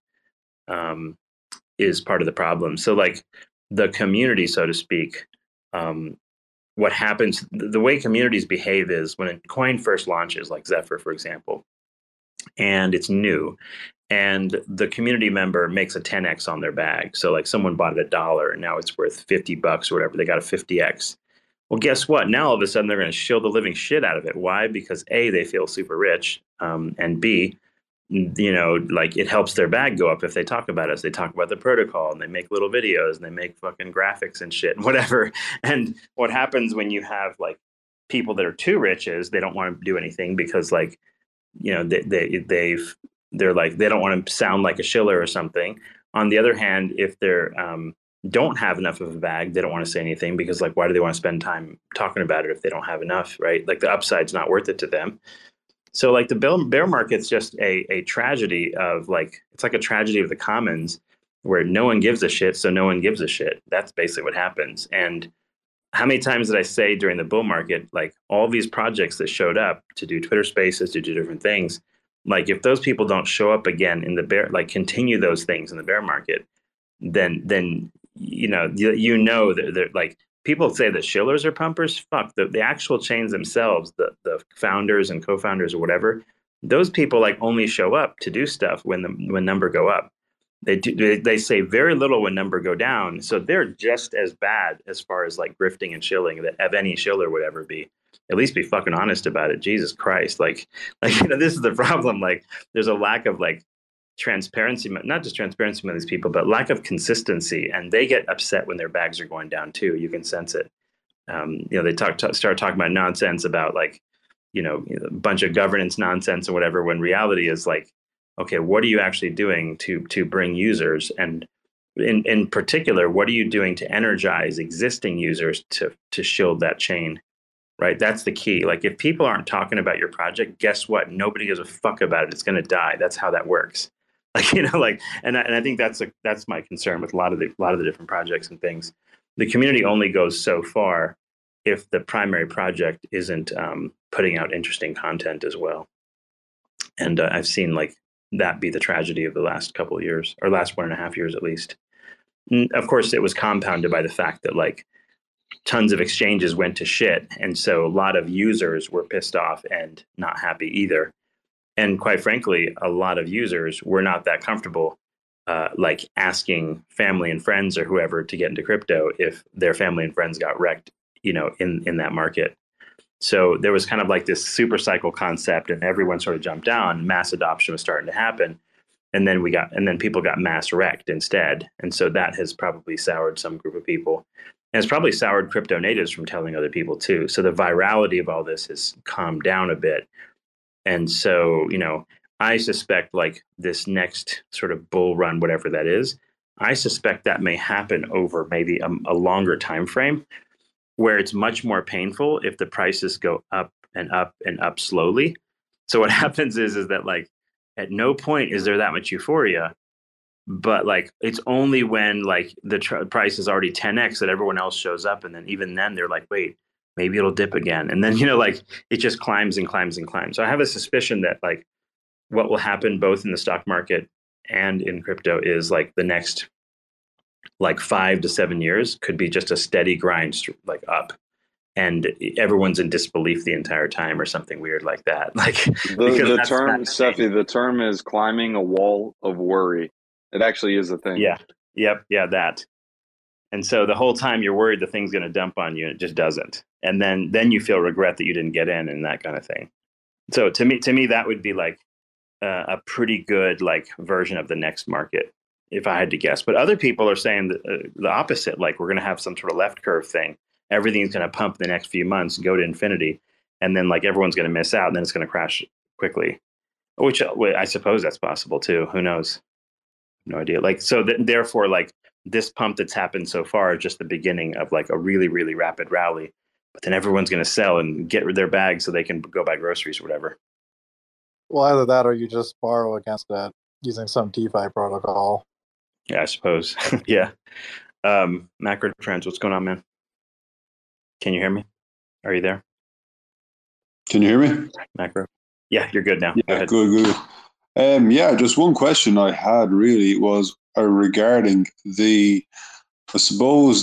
is part of the problem. So like the community, so to speak, what happens, the way communities behave is when a coin first launches, like Zephyr, for example, and it's new and the community member makes a 10x on their bag. So like someone bought it $1 and now it's worth $50 or whatever. They got a 50x. Well, guess what? Now all of a sudden they're going to shill the living shit out of it. Why? Because A, they feel super rich, and B, like it helps their bag go up if they talk about it. So they talk about the protocol and they make little videos and they make fucking graphics and shit and whatever. And what happens when you have like people that are too rich is they don't want to do anything because like, they're like, they don't want to sound like a shiller or something. On the other hand, if they're don't have enough of a bag, they don't want to say anything because like, why do they want to spend time talking about it if they don't have enough, right? Like the upside's not worth it to them. So like the bear market's just a tragedy of like, it's like a tragedy of the commons where no one gives a shit. So no one gives a shit. That's basically what happens. And how many times did I say during the bull market, like all these projects that showed up to do Twitter Spaces, to do different things, like if those people don't show up again in the bear, like continue those things in the bear market, then that they're like, people say that shillers are pumpers. Fuck, the actual chains themselves, the founders and co-founders or whatever, those people like only show up to do stuff when number go up. They say very little when number go down. So they're just as bad as far as like grifting and shilling that any shiller would ever be. At least be fucking honest about it. Jesus Christ. Like this is the problem. Like there's a lack of like transparency, not just transparency with these people, but lack of consistency. And they get upset when their bags are going down too. You can sense it. They start talking about nonsense about like, a bunch of governance nonsense or whatever, when reality is like, okay, what are you actually doing to bring users? And in particular, what are you doing to energize existing users to shield that chain? Right, that's the key. Like, if people aren't talking about your project, guess what? Nobody gives a fuck about it. It's going to die. That's how that works. Like, and I think that's my concern with a lot of the different projects and things. The community only goes so far if the primary project isn't putting out interesting content as well. And I've seen like that be the tragedy of the last couple of years, or last 1.5 years at least. And of course, it was compounded by the fact that like tons of exchanges went to shit. And so a lot of users were pissed off and not happy either. And quite frankly, a lot of users were not that comfortable like asking family and friends or whoever to get into crypto if their family and friends got wrecked, in that market. So there was kind of like this super cycle concept, and everyone sort of jumped down. Mass adoption was starting to happen. And then people got mass wrecked instead. And so that has probably soured some group of people. And it's probably soured crypto natives from telling other people too. So the virality of all this has calmed down a bit. And so, I suspect like this next sort of bull run, whatever that is, I suspect that may happen over maybe a longer time frame, where it's much more painful if the prices go up and up and up slowly. So what happens is that like at no point is there that much euphoria. But like, it's only when like the price is already 10x that everyone else shows up. And then even then they're like, wait, maybe it'll dip again. And then, like it just climbs and climbs and climbs. So I have a suspicion that like what will happen both in the stock market and in crypto is like the next like 5 to 7 years could be just a steady grind like up. And everyone's in disbelief the entire time or something weird like that. Like the term, Steffi, the term is climbing a wall of worry. It actually is a thing. Yeah. Yep. Yeah. That. And so the whole time you're worried the thing's going to dump on you, and it just doesn't. And then you feel regret that you didn't get in and that kind of thing. So to me, that would be like a pretty good like version of the next market, if I had to guess. But other people are saying the opposite. Like, we're going to have some sort of left curve thing. Everything's going to pump in the next few months, go to infinity. And then like everyone's going to miss out, and then it's going to crash quickly, which I suppose that's possible too. Who knows? No idea. Like, so therefore, like this pump that's happened so far is just the beginning of like a really, really rapid rally. But then everyone's going to sell and get their bags so they can go buy groceries or whatever. Well, either that or you just borrow against that using some DeFi protocol. Yeah, I suppose. Yeah. Macro Trends, what's going on, man? Can you hear me? Are you there? Can you hear me? Macro. Yeah, you're good now. Yeah, good. Yeah, just one question I had really was regarding if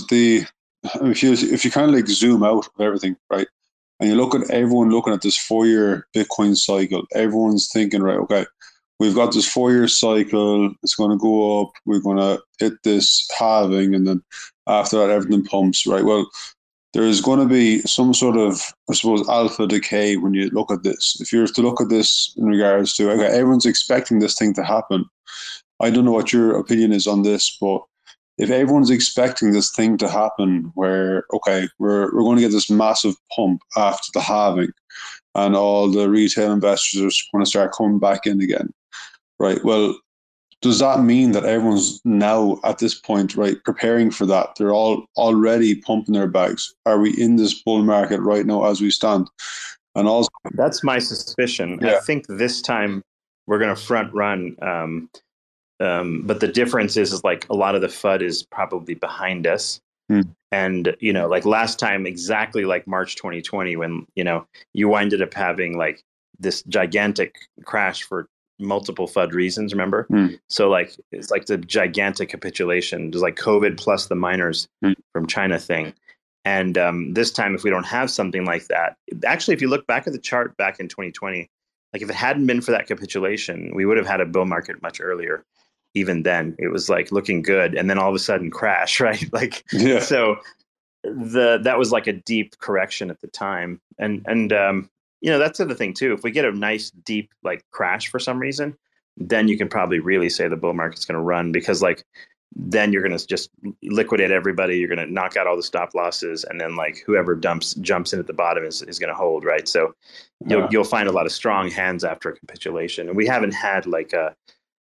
you kind of like zoom out of everything, right, and you look at everyone looking at this 4-year Bitcoin cycle, everyone's thinking, right, okay, we've got this 4-year cycle, it's going to go up, we're going to hit this halving, and then after that everything pumps, right? Well, there's going to be some sort of, I suppose, alpha decay when you look at this. If you were to look at this in regards to, okay, everyone's expecting this thing to happen. I don't know what your opinion is on this, but if everyone's expecting this thing to happen where, okay, we're going to get this massive pump after the halving and all the retail investors are going to start coming back in again, right? Well, does that mean that everyone's now at this point, right, preparing for that? They're all already pumping their bags. Are we in this bull market right now as we stand? And also, that's my suspicion. Yeah. I think this time we're going to front run. But the difference is like a lot of the FUD is probably behind us. And, like last time, exactly like March 2020, when, you winded up having like this gigantic crash for multiple FUD reasons, remember? So like, it's like the gigantic capitulation. There's like COVID plus the miners from China thing. And this time, if we don't have something like that, actually, if you look back at the chart back in 2020, like if it hadn't been for that capitulation, we would have had a bull market much earlier. Even then, it was like looking good, and then all of a sudden crash, right? Like, yeah. So that was like a deep correction at the time, and that's the other thing too. If we get a nice deep like crash for some reason, then you can probably really say the bull market's going to run, because like then you're going to just liquidate everybody. You're going to knock out all the stop losses, and then like whoever jumps in at the bottom is going to hold, right? So you'll find a lot of strong hands after a capitulation, and we haven't had like a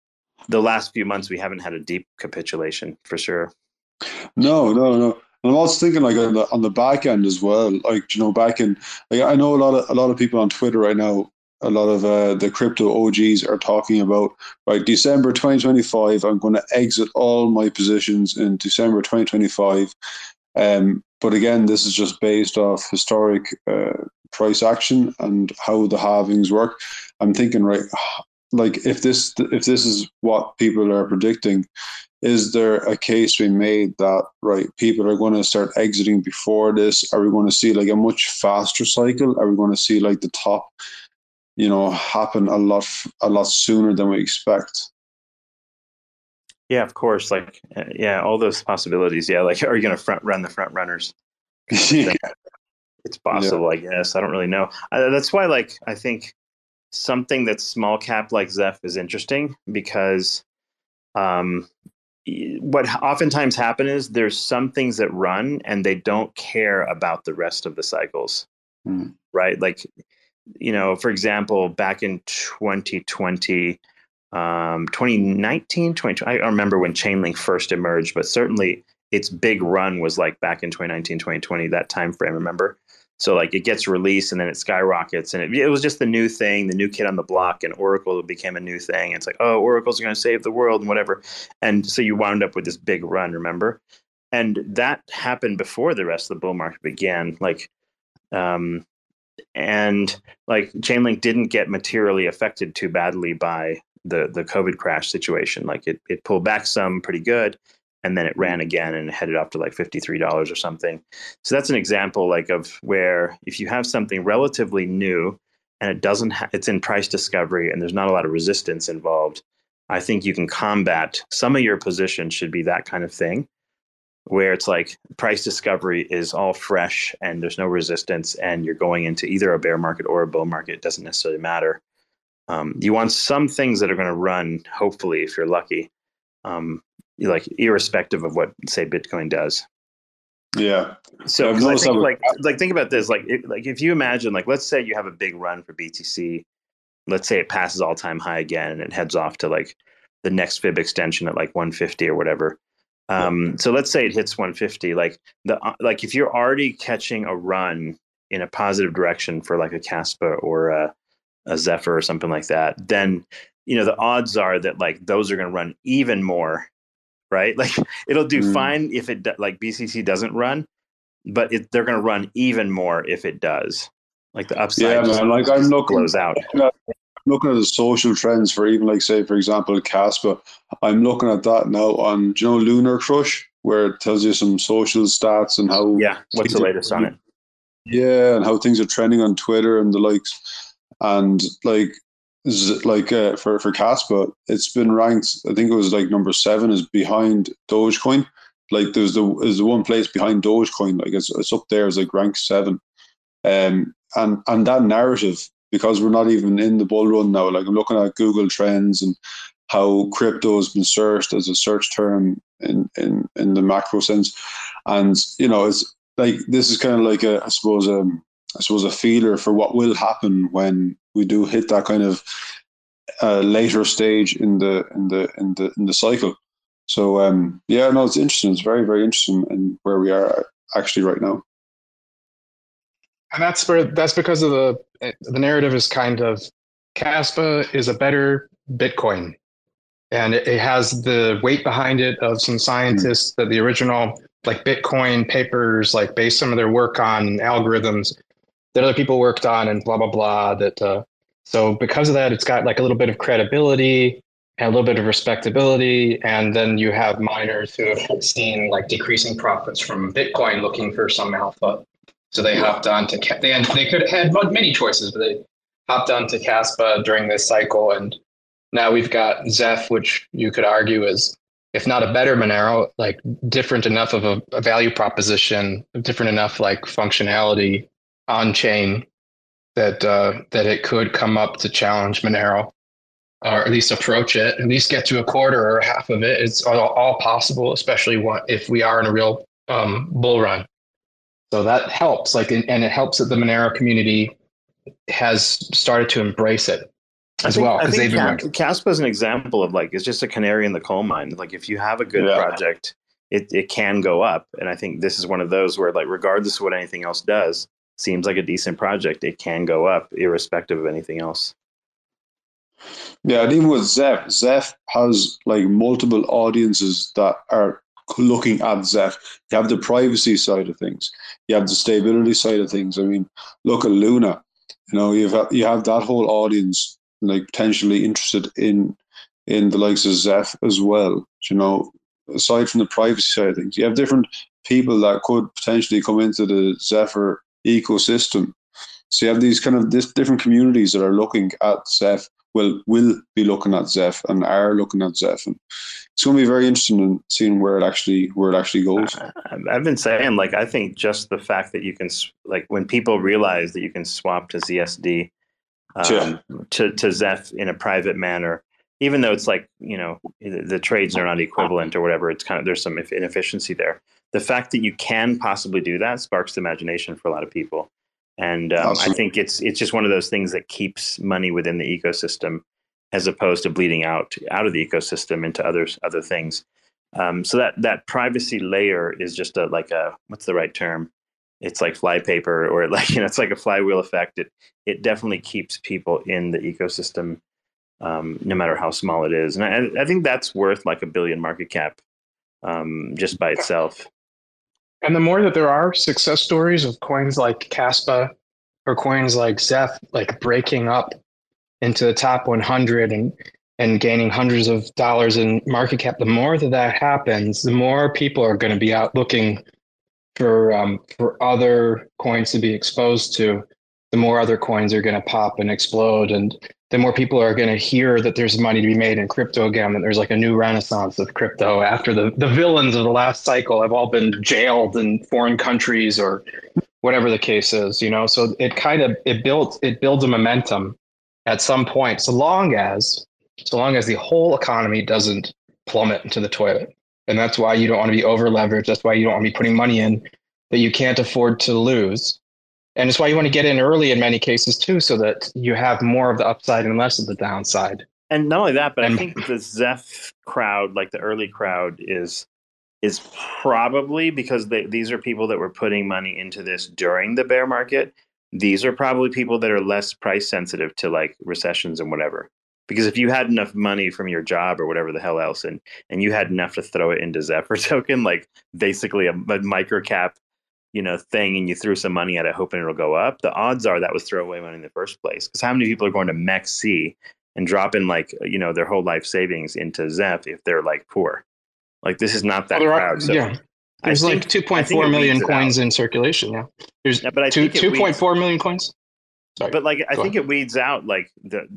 the last few months we haven't had a deep capitulation for sure. No. And I'm also thinking like on the back end as well. Like, you know, back in, like, I know a lot of people on Twitter right now. A lot of the crypto OGs are talking about, right, December 2025. I'm going to exit all my positions in December 2025. But again, this is just based off historic price action and how the halvings work. I'm thinking, right, like if this is what people are predicting, is there a case being made that, right, people are going to start exiting before this? Are we going to see like a much faster cycle? Are we going to see like the top, you know, happen a lot sooner than we expect? Yeah, of course. Like, yeah, all those possibilities. Yeah, like, are you going to run the front runners? It's possible, I guess. I don't really know. That's why, like, I think something that's small cap like Zeph is interesting because what oftentimes happen is there's some things that run and they don't care about the rest of the cycles, right? Like, you know, for example, back in 2020, 2019, 2020, I don't remember when Chainlink first emerged, but certainly its big run was like back in 2019, 2020, that time frame, remember? So like it gets released and then it skyrockets and it was just the new thing, the new kid on the block, and Oracle became a new thing. It's like, oh, Oracle's going to save the world and whatever. And so you wound up with this big run, remember? And that happened before the rest of the bull market began. Like, and like Chainlink didn't get materially affected too badly by the COVID crash situation. Like it pulled back some pretty good, and then it ran again and headed up to like $53 or something. So that's an example like of where if you have something relatively new and it doesn't it's in price discovery and there's not a lot of resistance involved, I think you can combat some of your positions should be that kind of thing where it's like price discovery is all fresh and there's no resistance and you're going into either a bear market or a bull market. It doesn't necessarily matter. You want some things that are going to run, hopefully, if you're lucky, like irrespective of what, say, Bitcoin does. Yeah. So I think, like think about this, like if you imagine, like, let's say you have a big run for BTC, let's say it passes all time high again and it heads off to like the next fib extension at like 150 or whatever. So let's say it hits 150, like if you're already catching a run in a positive direction for like a Kaspa or a Zephyr or something like that, then, you know, the odds are that like those are going to run even more, right? Like it'll do fine if it like BCC doesn't run, but they're going to run even more if it does. Like the upside, man. Like I'm looking blows out. Looking at the social trends for even like, say, for example, Kaspa. I'm looking at that now on, do you know, Lunar Crush, where it tells you some social stats and how what's the latest on it? Yeah, and how things are trending on Twitter and the likes. And like for Kaspa, it's been ranked, I think it was like number 7 is behind Dogecoin. Like there's the one place behind Dogecoin, like it's up there as like rank 7. And that narrative, because we're not even in the bull run now, like I'm looking at Google Trends and how crypto has been searched as a search term in the macro sense. And, you know, it's like, this is kind of like I suppose a feeler for what will happen when we do hit that kind of later stage in the cycle. So it's interesting. It's very, very interesting in where we are actually right now. And that's because of the narrative is kind of Kaspa is a better Bitcoin, and it has the weight behind it of some scientists that the original like Bitcoin papers, like based some of their work on algorithms that other people worked on and blah, blah, blah. So because of that, it's got like a little bit of credibility and a little bit of respectability. And then you have miners who have seen like decreasing profits from Bitcoin looking for some alpha. So they hopped on to, they could have had many choices, but they hopped on to Kaspa during this cycle. And now we've got Zeph, which you could argue is, if not a better Monero, like different enough of a value proposition, different enough like functionality on chain that it could come up to challenge Monero, or at least approach it, at least get to a quarter or half of it. It's all possible, especially if we are in a real bull run. So that helps, and it helps that the Monero community has started to embrace it. as well. I Because think they've been Caspa is an example of like, it's just a canary in the coal mine. Like if you have a good project, it can go up. And I think this is one of those where like, regardless of what anything else does, seems like a decent project, it can go up irrespective of anything else. Yeah, and even with Zeph has like multiple audiences that are looking at Zeph. You have the privacy side of things. You have the stability side of things. I mean, look at Luna. You know, you have that whole audience like potentially interested in the likes of Zeph as well. You know, aside from the privacy side of things, you have different people that could potentially come into the Zephyr ecosystem. So you have these kind of different communities that are looking at Zeph. Will be looking at Zeph and are looking at Zeph, and it's going to be very interesting in seeing where it actually goes. I've been saying, like, I think just the fact that you can, like, when people realize that you can swap to ZSD to Zeph in a private manner, even though it's like, you know, the trades are not equivalent or whatever, it's kind of, there's some inefficiency there. The fact that you can possibly do that sparks the imagination for a lot of people. And I think it's just one of those things that keeps money within the ecosystem, as opposed to bleeding out of the ecosystem into other things. So that privacy layer is just what's the right term? It's like flypaper, or like, you know, it's like a flywheel effect. It definitely keeps people in the ecosystem, no matter how small it is. And I think that's worth like $1 billion market cap, just by itself. And the more that there are success stories of coins like Caspa or coins like Zeph, like breaking up into the top 100 and gaining hundreds of dollars in market cap, the more that happens, the more people are going to be out looking for other coins to be exposed to. The more other coins are going to pop and explode, and the more people are going to hear that there's money to be made in crypto again, that there's like a new renaissance of crypto after the villains of the last cycle have all been jailed in foreign countries or whatever the case is, you know? So it builds a momentum at some point, so long as the whole economy doesn't plummet into the toilet. And that's why you don't want to be over leveraged. That's why you don't want to be putting money in that you can't afford to lose. And it's why you want to get in early in many cases too, so that you have more of the upside and less of the downside. And not only that, but I think the Zeph crowd, like the early crowd, is probably because these are people that were putting money into this during the bear market. These are probably people that are less price sensitive to like recessions and whatever. Because if you had enough money from your job or whatever the hell else, and you had enough to throw it into Zephyr token, like basically a micro cap, you know, thing, and you threw some money at it hoping it'll go up, the odds are that was throwaway money in the first place. Because how many people are going to MEXC and drop in like, you know, their whole life savings into Zeph if they're like poor? Like, this is not that crowd. So yeah. There's like 2.4 million coins in circulation. Yeah. There's 2.4 million coins. Sorry. But like, I think it weeds out like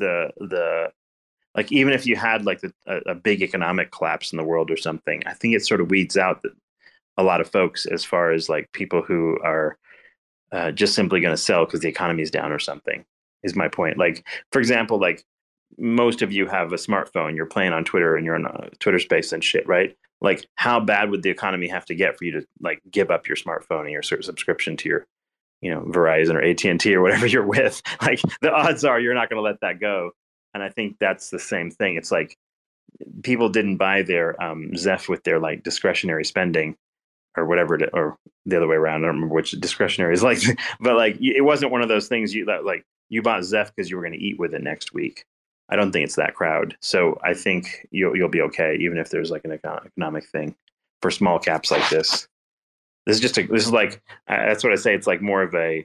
the like, even if you had like a big economic collapse in the world or something, I think it sort of weeds out a lot of folks as far as like people who are just simply going to sell because the economy is down or something, is my point. Like, for example, like most of you have a smartphone, you're playing on Twitter and you're on a Twitter space and shit, right? Like, how bad would the economy have to get for you to like give up your smartphone and your subscription to your, you know, Verizon or AT&T or whatever you're with? Like, the odds are you're not going to let that go. And I think that's the same thing. It's like people didn't buy their Zeph with their like discretionary spending or whatever, or the other way around. I don't remember which discretionary is like, but like, it wasn't one of those things you bought Zeph because you were going to eat with it next week. I don't think it's that crowd. So I think you'll be okay, even if there's like an economic thing for small caps like this. This is like, that's what I say. It's like more of a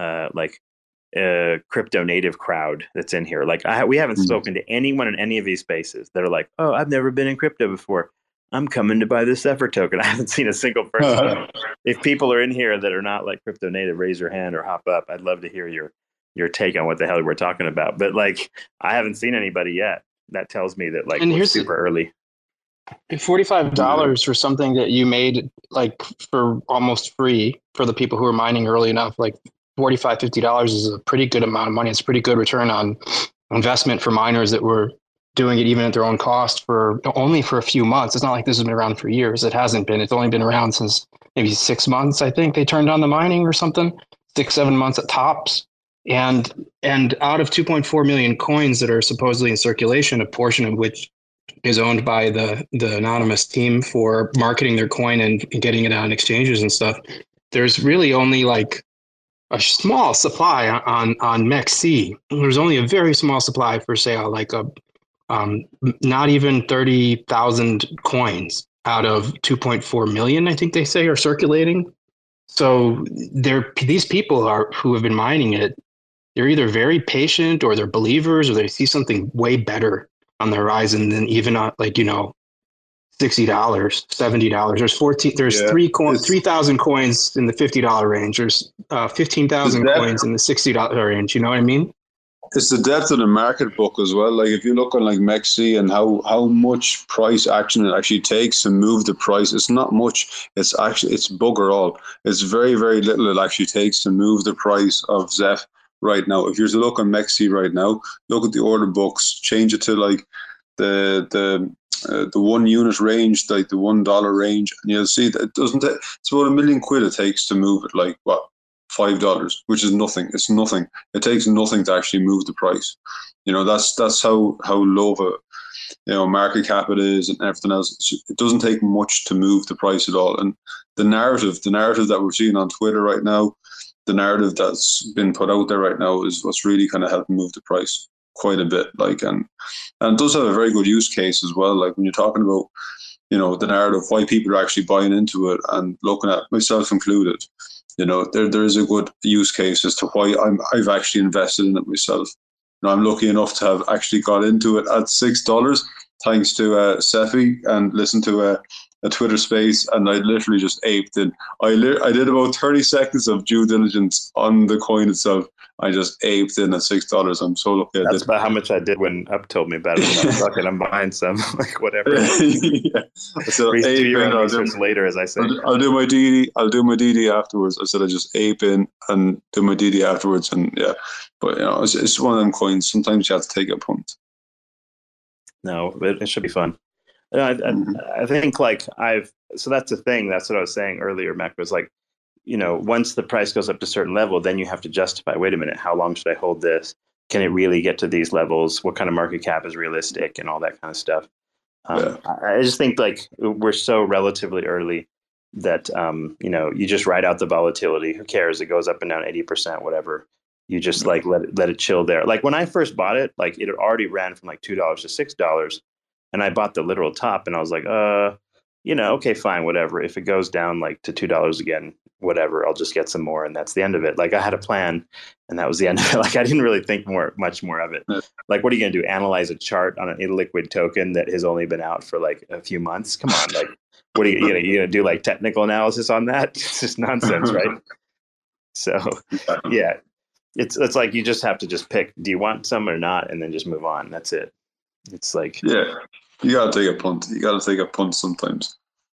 crypto native crowd that's in here. Like, we haven't spoken to anyone in any of these spaces that are like, oh, I've never been in crypto before, I'm coming to buy this Zephyr token. I haven't seen a single person. If people are in here that are not like crypto native, raise your hand or hop up. I'd love to hear your take on what the hell we're talking about. But like, I haven't seen anybody yet. That tells me that like, we're super early. $45 for something that you made like for almost free for the people who are mining early enough, like $45, $50 is a pretty good amount of money. It's a pretty good return on investment for miners that were doing it even at their own cost for only for a few months. It's not like this has been around for years. It hasn't been. It's only been around since maybe 6 months. I think they turned on the mining or something, 6-7 months at tops. and out of 2.4 million coins that are supposedly in circulation, a portion of which is owned by the anonymous team for marketing their coin and getting it on exchanges and stuff. There's really only like a small supply on MEXC. There's only a very small supply for sale, like not even 30,000 coins out of 2.4 million, I think they say, are circulating. So these people who have been mining it, they're either very patient or they're believers or they see something way better on the horizon than even like, $60, $70. There's 3,000 coins in the $50 range. There's 15,000 coins in the $60 range. You know what I mean? It's the depth of the market book as well. Like if you look on like MEXC and how much price action it actually takes to move the price, it's not much. It's bugger all. It's very, very little it actually takes to move the price of Zeph right now. If you're to look on MEXC right now, look at the order books, change it to like the 1 unit range, like the $1 range, and you'll see that it's about $1 million it takes to move it, like what, $5, which is nothing. It's nothing. It takes nothing to actually move the price. That's how low of a market cap it is and everything else. It doesn't take much to move the price at all. And the narrative that we're seeing on Twitter right now, the narrative that's been put out there right now is what's really kind of helping move the price quite a bit. Like, and it does have a very good use case as well. Like when you're talking about, the narrative, why people are actually buying into it and looking at, myself included, there is a good use case as to why I've actually invested in it myself. I'm lucky enough to have actually got into it at $6 thanks to Sephi and listened to a Twitter space, and I literally just aped in. I did about 30 seconds of due diligence on the coin itself. I just aped in at $6. I'm so lucky. That's about how much I did when Up told me about it. I'm buying some, like whatever. Yeah. So do your own research later, as I say. I'll do my DD. I'll do my DD afterwards. I said I just ape in and do my DD afterwards, and yeah. But it's one of them coins. Sometimes you have to take a punt. No, it should be fun. I think so that's the thing. That's what I was saying earlier, Mac, was like, once the price goes up to a certain level, then you have to justify, wait a minute, how long should I hold this? Can it really get to these levels? What kind of market cap is realistic and all that kind of stuff? I just think like we're so relatively early that, you just ride out the volatility. Who cares? It goes up and down 80%, whatever. You just like let it chill there. Like when I first bought it, like it had already ran from like $2 to $6. And I bought the literal top and I was like, okay, fine, whatever. If it goes down like to $2 again, whatever, I'll just get some more. And that's the end of it. Like I had a plan and that was the end of it. Like I didn't really think much more of it. Like, what are you going to do? Analyze a chart on an illiquid token that has only been out for like a few months? Come on. Like, what are you going to do? Like technical analysis on that? It's just nonsense, right? So yeah, it's like, you just have to just pick, do you want some or not? And then just move on. That's it. It's like, yeah, you gotta take a punt. You gotta take a punt sometimes.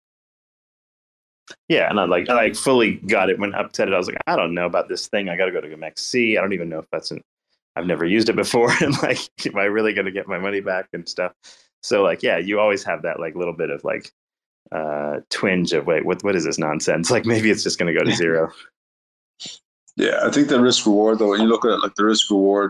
Yeah, and I fully got it when Up said it. I was like, I don't know about this thing. I got to go to MEXC. I don't even know if I've never used it before. And like, am I really going to get my money back and stuff? So like, yeah, you always have that like little bit of like twinge of, wait, what is this nonsense? Like maybe it's just going to go to zero. Yeah, I think the risk reward though, when you look at it, like the risk reward,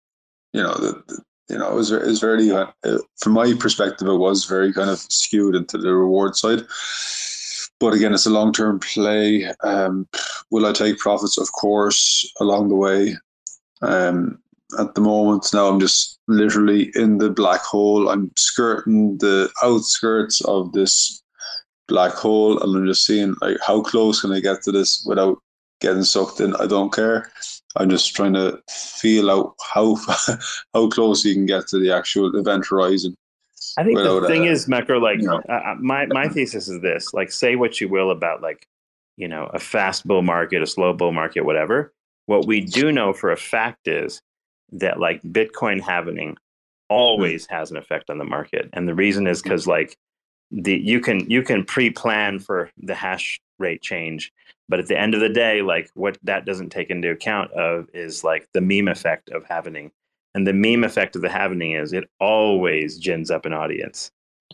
it was very, from my perspective, it was very kind of skewed into the reward side. But again, it's a long-term play. Will I take profits? Of course, along the way. At the moment, now I'm just literally in the black hole. I'm skirting the outskirts of this black hole, and I'm just seeing like how close can I get to this without getting sucked in. I don't care. I'm just trying to feel out how close you can get to the actual event horizon. I think the thing is, Macro, like my thesis is this: like, say what you will about like, a fast bull market, a slow bull market, whatever. What we do know for a fact is that like Bitcoin halvening always has an effect on the market, and the reason is because like you can pre-plan for the hash rate change. But at the end of the day, like what that doesn't take into account of is like the meme effect of halvening. And the meme effect of the halvening is it always gins up an audience.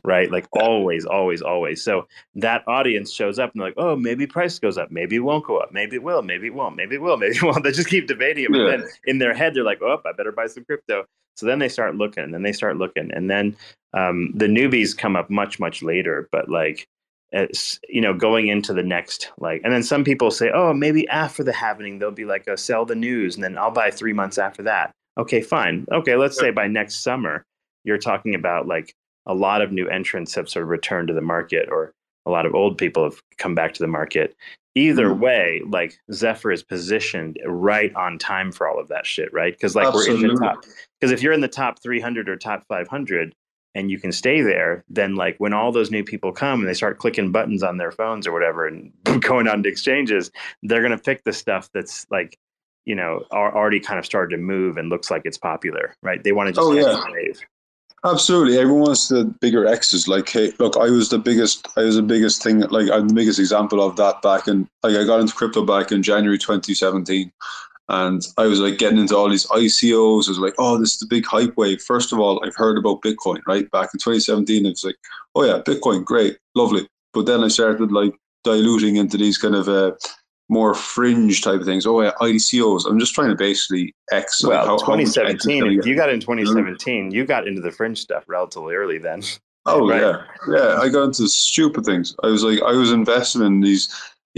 right? Like always, always, always. So that audience shows up and they're like, oh, maybe price goes up. Maybe it won't go up. Maybe it will. Maybe it won't. Maybe it will. Maybe it won't. They just keep debating it. But then in their head, they're like, oh, I better buy some crypto. So then they start looking and then they start looking. And then the newbies come up much, much later. But like, it's, you know, going into the next, like, and then some people say, oh, maybe after the halvening, they'll be like, sell the news. And then I'll buy 3 months after that. Okay, fine. Okay, let's say by next summer, you're talking about like a lot of new entrants have sort of returned to the market, or a lot of old people have come back to the market. Either way, like Zephyr is positioned right on time for all of that shit, right? Because like we're in the top. Because if you're in the top 300 or top 500 and you can stay there, then like when all those new people come and they start clicking buttons on their phones or whatever and going on to exchanges, they're going to pick the stuff that's like, you know, are already kind of started to move and looks like it's popular, right? They want to just catch the wave. Absolutely. Everyone wants the bigger X's. Like, hey, look, I was the biggest thing. Like, I'm the biggest example of that back in, like, I got into crypto back in January 2017. And I was like getting into all these ICOs. I was like, oh, this is the big hype wave. First of all, I've heard about Bitcoin, right? Back in 2017, it was like, oh yeah, Bitcoin, great, lovely. But then I started like diluting into these kind of more fringe type of things. Oh yeah, ICOs. I'm just trying to basically X. Well, like 2017, if you got in 2017, you got into the fringe stuff relatively early then. Oh, right. Yeah. I got into stupid things. I was investing in these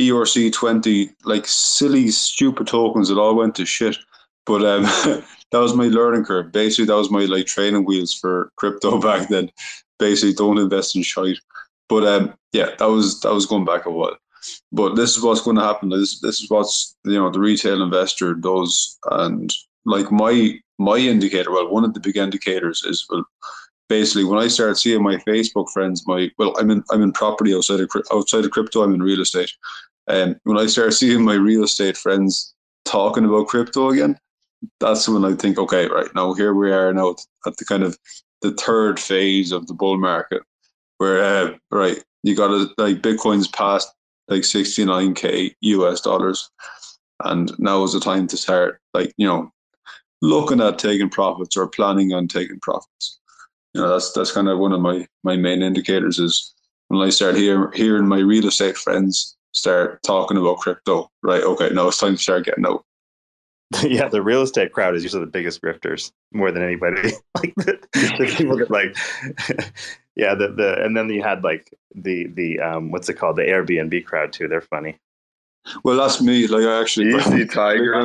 ERC20, like silly, stupid tokens that all went to shit. But that was my learning curve. Basically, that was my like training wheels for crypto back then. Basically, don't invest in shite. But yeah, that was going back a while. But this is what's going to happen. This is what's, you know, the retail investor does. And like my indicator, well, one of the big indicators is, well, basically when I start seeing my Facebook friends, I'm in property outside of crypto. I'm in real estate. And when I start seeing my real estate friends talking about crypto again, that's when I think, okay, right now here we are now at the kind of the third phase of the bull market, where right, you got to, like, Bitcoin's past like $69K US dollars, and now is the time to start, like, you know, looking at taking profits or planning on taking profits. You know, that's kind of one of my main indicators, is when I start hearing my real estate friends start talking about crypto, right? Okay, now it's time to start getting out. Yeah, the real estate crowd is usually the biggest grifters, more than anybody. Like the people that like, yeah, and then you had like the what's it called, the Airbnb crowd too. They're funny. Well, that's me. Like, I actually, easy Tiger.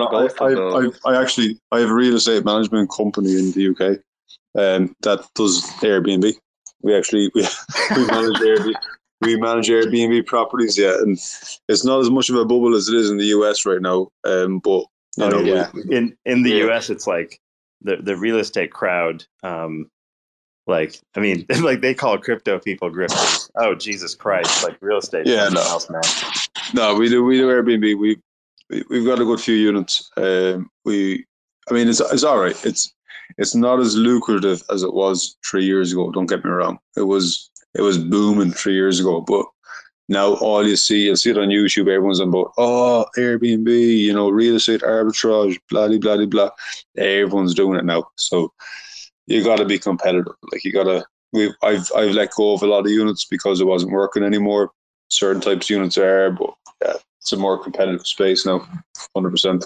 I have a real estate management company in the UK, that does Airbnb. We manage Airbnb. We manage Airbnb properties, yeah, and it's not as much of a bubble as it is in the US right now. But you know, yeah, in the US, it's like the real estate crowd. Like, I mean, like they call crypto people grifters. Oh, Jesus Christ! Like real estate. Yeah, no, else, man. No, we do Airbnb. We've got a good few units. I mean, it's all right. It's not as lucrative as it was 3 years ago. Don't get me wrong. It was booming 3 years ago, but now all you'll see it on YouTube. Everyone's on about, oh, Airbnb, you know, real estate arbitrage, blah blah blah blah. Everyone's doing it now, so you got to be competitive. Like, you got to. I've let go of a lot of units because it wasn't working anymore. Certain types of units are, but yeah, it's a more competitive space now. 100%.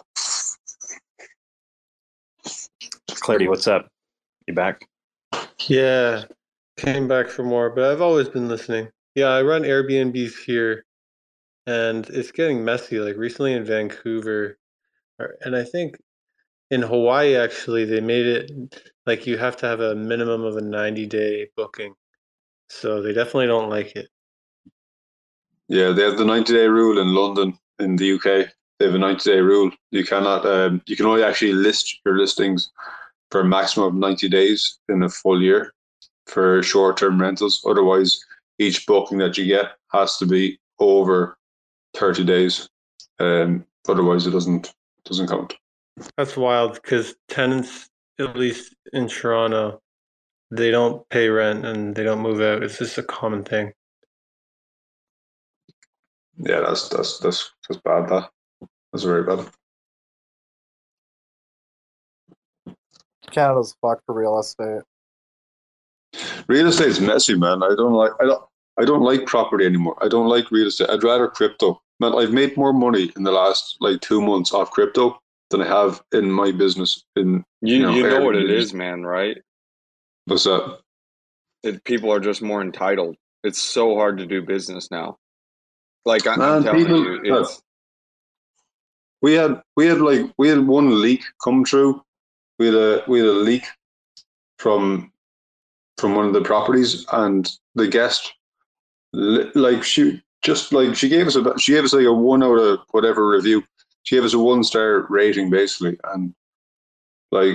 Clarity, what's up? You back? Yeah, came back for more, but I've always been listening. Yeah, I run Airbnbs here, and it's getting messy. Like recently in Vancouver, and I think in Hawaii, actually, they made it like you have to have a minimum of a 90-day booking. So they definitely don't like it. Yeah, they have the 90-day rule in London, in the UK. They have a 90-day rule. You cannot. You can only actually list your listings for a maximum of 90 days in a full year for short-term rentals. Otherwise, each booking that you get has to be over 30 days. Otherwise, it doesn't count. That's wild, because tenants, at least in Toronto, they don't pay rent and they don't move out. It's just a common thing. Yeah, that's bad. That's very bad. Canada's fucked for real estate. Real estate's messy, man. I don't like property anymore. I don't like real estate. I'd rather crypto. Man, I've made more money in the last 2 months off crypto than I have in my business. You know what it is, man, right? What's that? People are just more entitled. It's so hard to do business now. Like I'm telling you, it's. We had one leak come through. We had a leak from one of the properties, and the guest, she gave us like a 1 out of whatever review. She gave us a 1-star rating basically, and they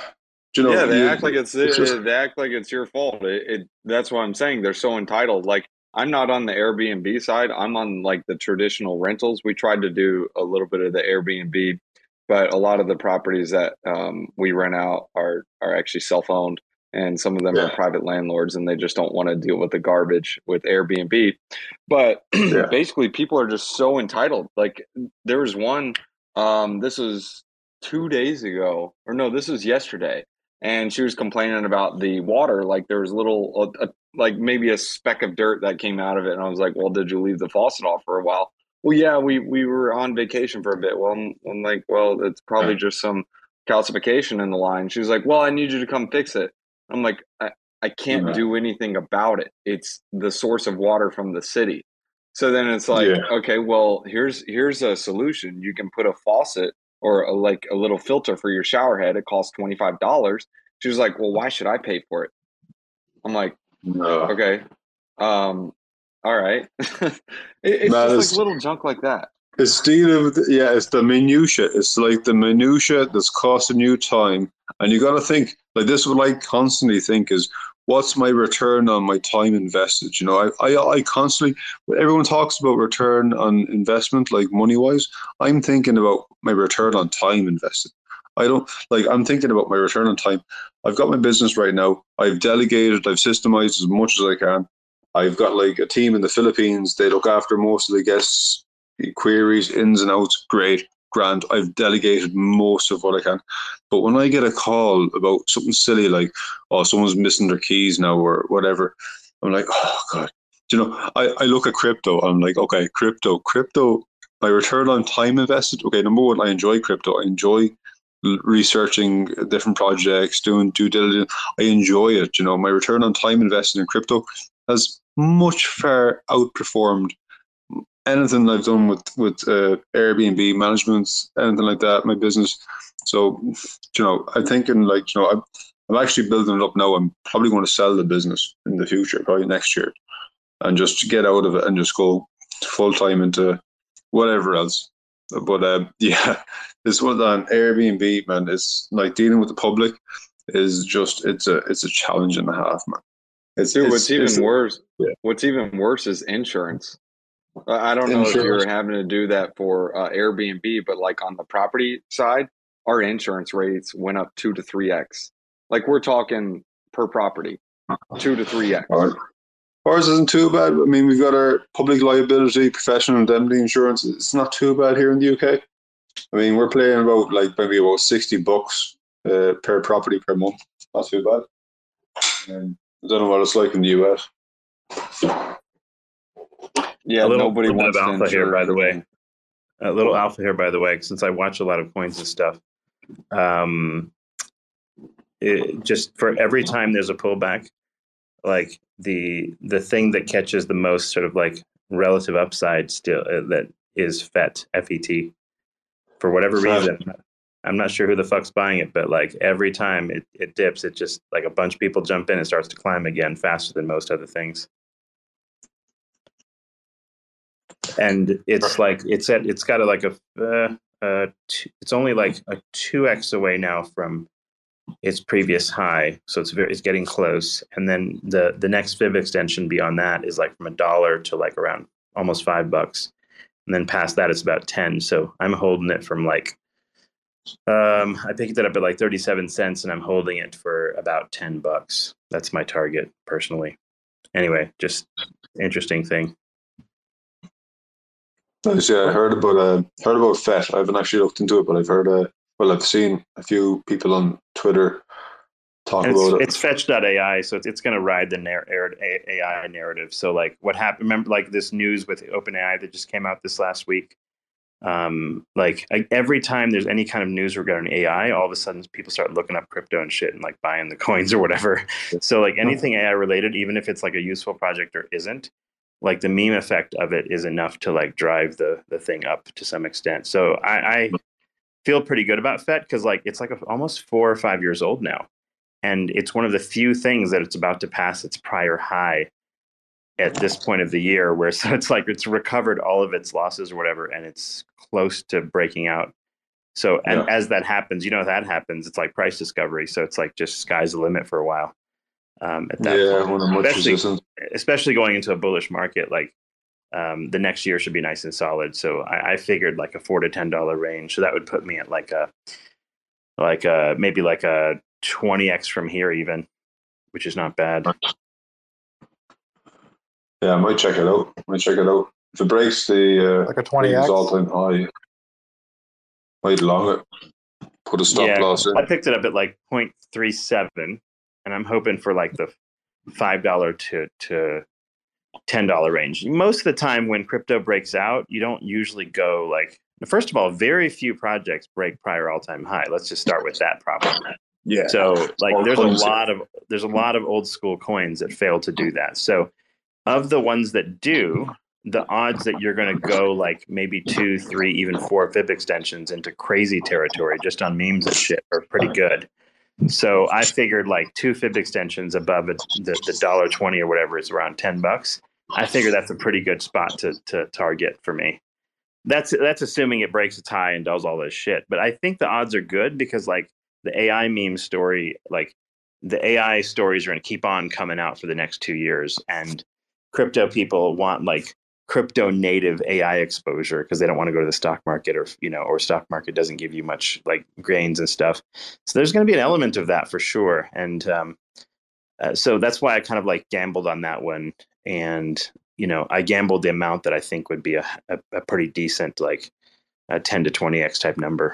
act like it's your fault. That's what I'm saying. They're so entitled. Like, I'm not on the Airbnb side. I'm on like the traditional rentals. We tried to do a little bit of the Airbnb, but a lot of the properties that we rent out are actually self-owned, and some of them are private landlords, and they just don't want to deal with the garbage with Airbnb. But basically, people are just so entitled. Like, there was one. This was 2 days ago, or no, this was yesterday. And she was complaining about the water. Like, there was like maybe a speck of dirt that came out of it. And I was like, well, did you leave the faucet off for a while? Well, yeah, we were on vacation for a bit. Well, I'm like, well, it's probably just some calcification in the line. She was like, well, I need you to come fix it. I'm like, I can't do anything about it. It's the source of water from the city. So then it's like, okay, well, here's a solution. You can put a faucet or a little filter for your shower head. It costs $25. She was like, well, why should I pay for it? I'm like, okay. All right. It's just like little junk like that. It's it's the minutia. It's like the minutia that's costing you time. And you got to think, like, this is what I constantly think is, what's my return on my time invested? You know, I constantly, when everyone talks about return on investment, like money-wise, I'm thinking about my return on time invested. I'm thinking about my return on time. I've got my business right now. I've delegated, I've systemized as much as I can. I've got like a team in the Philippines. They look after most of the guests' queries, ins and outs. Great, grand. I've delegated most of what I can. But when I get a call about something silly like, oh, someone's missing their keys now or whatever, I'm like, oh God. You know, I look at crypto. I'm like, okay, crypto. My return on time invested. Okay, number one, I enjoy crypto. I enjoy researching different projects, doing due diligence. I enjoy it. You know, my return on time invested in crypto has much far outperformed anything I've done with Airbnb management, anything like that, my business. So, you know, I'm thinking like, you know, I'm actually building it up now. I'm probably going to sell the business in the future, probably next year, and just get out of it and just go full time into whatever else. But this one on Airbnb, man, it's like dealing with the public is just it's a challenge and a half, man. What's even worse is insurance. I don't know if you're having to do that for Airbnb, but like on the property side, our insurance rates went up 2 to 3x. Like, we're talking per property, 2 to 3x. Ours isn't too bad. I mean, we've got our public liability, professional indemnity insurance. It's not too bad here in the UK. I mean, we're paying about maybe about $60 per property per month. Not too bad. I don't know what it's like in the US. Yeah, nobody wants to alpha here, by the way. A little alpha here, by the way, since I watch a lot of coins and stuff. Just for every time there's a pullback, like the thing that catches the most sort of like relative upside still that is FET, FET. For whatever reason, I'm not sure who the fuck's buying it, but like every time it dips, it just like a bunch of people jump in and starts to climb again faster than most other things. And it's like it's got it's only like a 2x away now from its previous high, so it's getting close. And then the next fib extension beyond that is like from $1 to like around almost $5, and then past that it's about 10. So I'm holding it from like I picked it up at like 37 cents, and I'm holding it for about $10. That's my target personally. Anyway, just interesting thing. Nice, yeah, I heard about FET. I haven't actually looked into it, but I've heard I've seen a few people on Twitter talk And about it. it's fetch.ai, so it's going to ride the AI narrative. So like what happened, remember like this news with OpenAI that just came out this last week? Every time there's any kind of news regarding AI, all of a sudden people start looking up crypto and shit and like buying the coins or whatever. So like anything AI related, even if it's like a useful project or isn't, like the meme effect of it is enough to like drive the thing up to some extent. So I feel pretty good about FET because like it's like almost 4 or 5 years old now. And it's one of the few things that it's about to pass its prior high at this point of the year, where so it's like it's recovered all of its losses or whatever, and it's close to breaking out. So and as that happens, it's like price discovery. So it's like just sky's the limit for a while. At that point, especially going into a bullish market, like the next year should be nice and solid. So I figured like a $4 to $10 range. So that would put me at maybe like a 20x from here even, which is not bad. Yeah, I might check it out. If it breaks the like a 20x all-time high, might long it. Put a stop loss in. I picked it up at like 0.37, and I'm hoping for like the $5 to $10 range. Most of the time when crypto breaks out, you don't usually go like, first of all, very few projects break prior all-time high. Let's just start with that problem. Yeah. So like there's a lot of old school coins that fail to do that. So of the ones that do, the odds that you're going to go like maybe 2, 3, even 4 fib extensions into crazy territory just on memes and shit are pretty good. So I figured like 2 fib extensions above the $1.20 or whatever is around $10. I figure that's a pretty good spot to target for me. That's assuming it breaks its high and does all this shit. But I think the odds are good because like the AI meme story, like the AI stories are going to keep on coming out for the next 2 years, and crypto people want like crypto native AI exposure because they don't want to go to the stock market or stock market doesn't give you much like gains and stuff. So there's going to be an element of that for sure. And so that's why I kind of like gambled on that one. And, I gambled the amount that I think would be a pretty decent, like a 10 to 20x type number.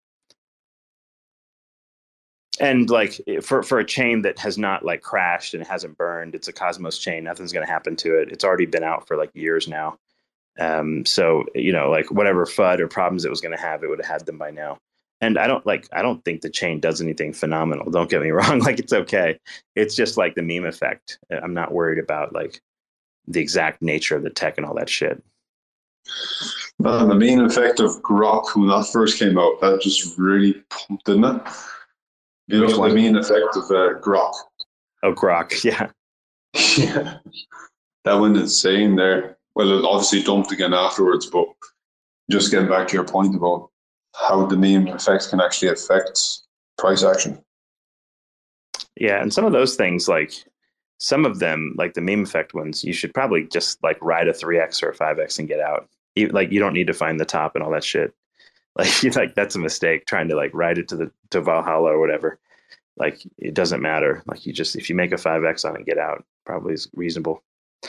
And like for a chain that has not like crashed and hasn't burned, it's a Cosmos chain. Nothing's going to happen to it. It's already been out for like years now. So like whatever FUD or problems it was going to have, it would have had them by now. And I don't think the chain does anything phenomenal. Don't get me wrong. Like it's okay. It's just like the meme effect. I'm not worried about like the exact nature of the tech and all that shit. The meme effect of Grok, when that first came out, that just really pumped, didn't it? You know the main effect of Grok. Oh, Grok, yeah. Yeah. That went insane there. Well, it obviously dumped again afterwards, but just getting back to your point about how the meme effects can actually affect price action. Yeah, and some of those things, like some of them, like the meme effect ones, you should probably just like ride a 3x or a 5x and get out. You don't need to find the top and all that shit. Like that's a mistake trying to like ride it to Valhalla or whatever. Like it doesn't matter. Like if you make a 5x on it, get out, probably is reasonable.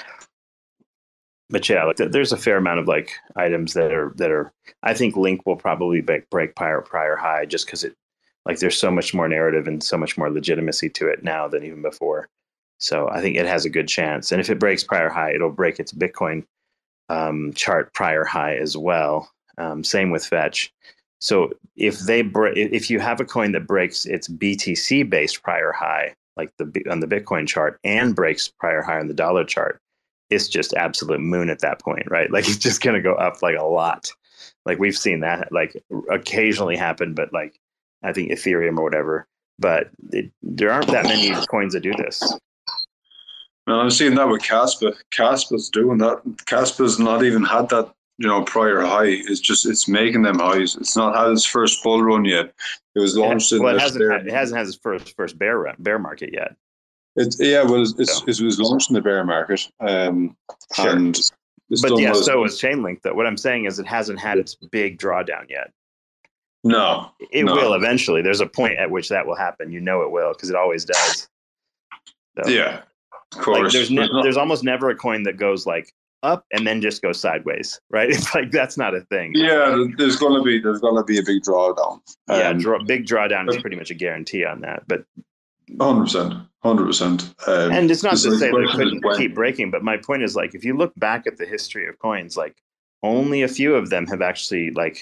But yeah, like there's a fair amount of like items that are I think Link will probably break prior high just because it like there's so much more narrative and so much more legitimacy to it now than even before. So I think it has a good chance. And if it breaks prior high, it'll break its Bitcoin chart prior high as well. Same with Fetch. So if you have a coin that breaks its BTC based prior high, like on the Bitcoin chart, and breaks prior high on the dollar chart, it's just absolute moon at that point, right? Like it's just going to go up like a lot. Like we've seen that like occasionally happen, but like I think Ethereum or whatever. But there aren't that many coins that do this. Well, I'm seeing that with Caspa. Caspa's doing that. Caspa's not even had that, prior high. It's making them highs. It's not had its first bull run yet. It was launched in it hasn't had its first bear market yet. It was launched in the bear market. Sure. And so was Chainlink though. What I'm saying is it hasn't had its big drawdown yet. No. It will eventually. There's a point at which that will happen. It will, because it always does. So, yeah. Of course. Like there's almost never a coin that goes like up and then just goes sideways, right? It's like that's not a thing. Yeah, there's gonna be a big drawdown. Big drawdown is pretty much a guarantee on that. But 100%. And it's not to say they couldn't keep breaking, but my point is, like, if you look back at the history of coins, like only a few of them have actually like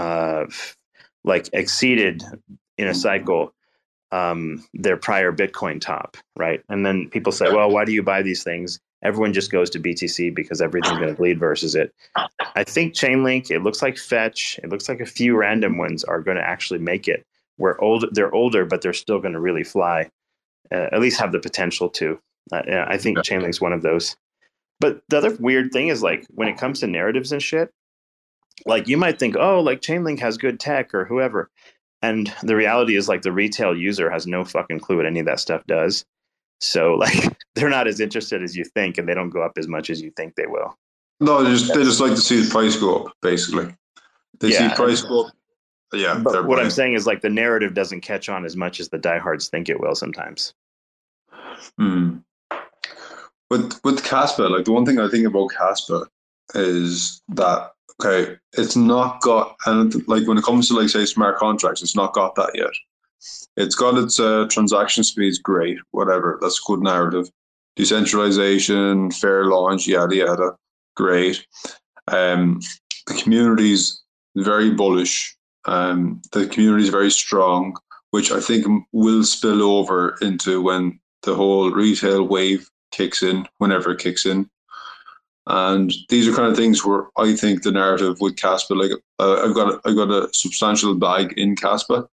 exceeded in a cycle their prior Bitcoin top, right? And then people say, well, why do you buy these things? Everyone just goes to BTC because everything's going to bleed versus it. I think Chainlink, it looks like Fetch, it looks like a few random ones are going to actually make it. They're older, but they're still going to really fly, at least have the potential to. I think Chainlink's one of those. But the other weird thing is, like, when it comes to narratives and shit, like, you might think, oh, like Chainlink has good tech or whoever. And the reality is, like, the retail user has no fucking clue what any of that stuff does. So, like, they're not as interested as you think, and they don't go up as much as you think they will. No, they just like to see the price go up, basically. They see price go up. Yeah. But what I'm saying is, like, the narrative doesn't catch on as much as the diehards think it will sometimes. With Kaspa, like, the one thing I think about Kaspa is that, okay, it's not got, and like when it comes to, like, say, smart contracts, it's not got that yet. It's got its transaction speeds, great, whatever, that's good narrative. Decentralization, fair launch, yada yada, great. The community's very bullish. The community is very strong, which I think will spill over into when the whole retail wave kicks in, whenever it kicks in. And these are kind of things where I think the narrative with Kaspa, like, I've got a substantial bag in Kaspa,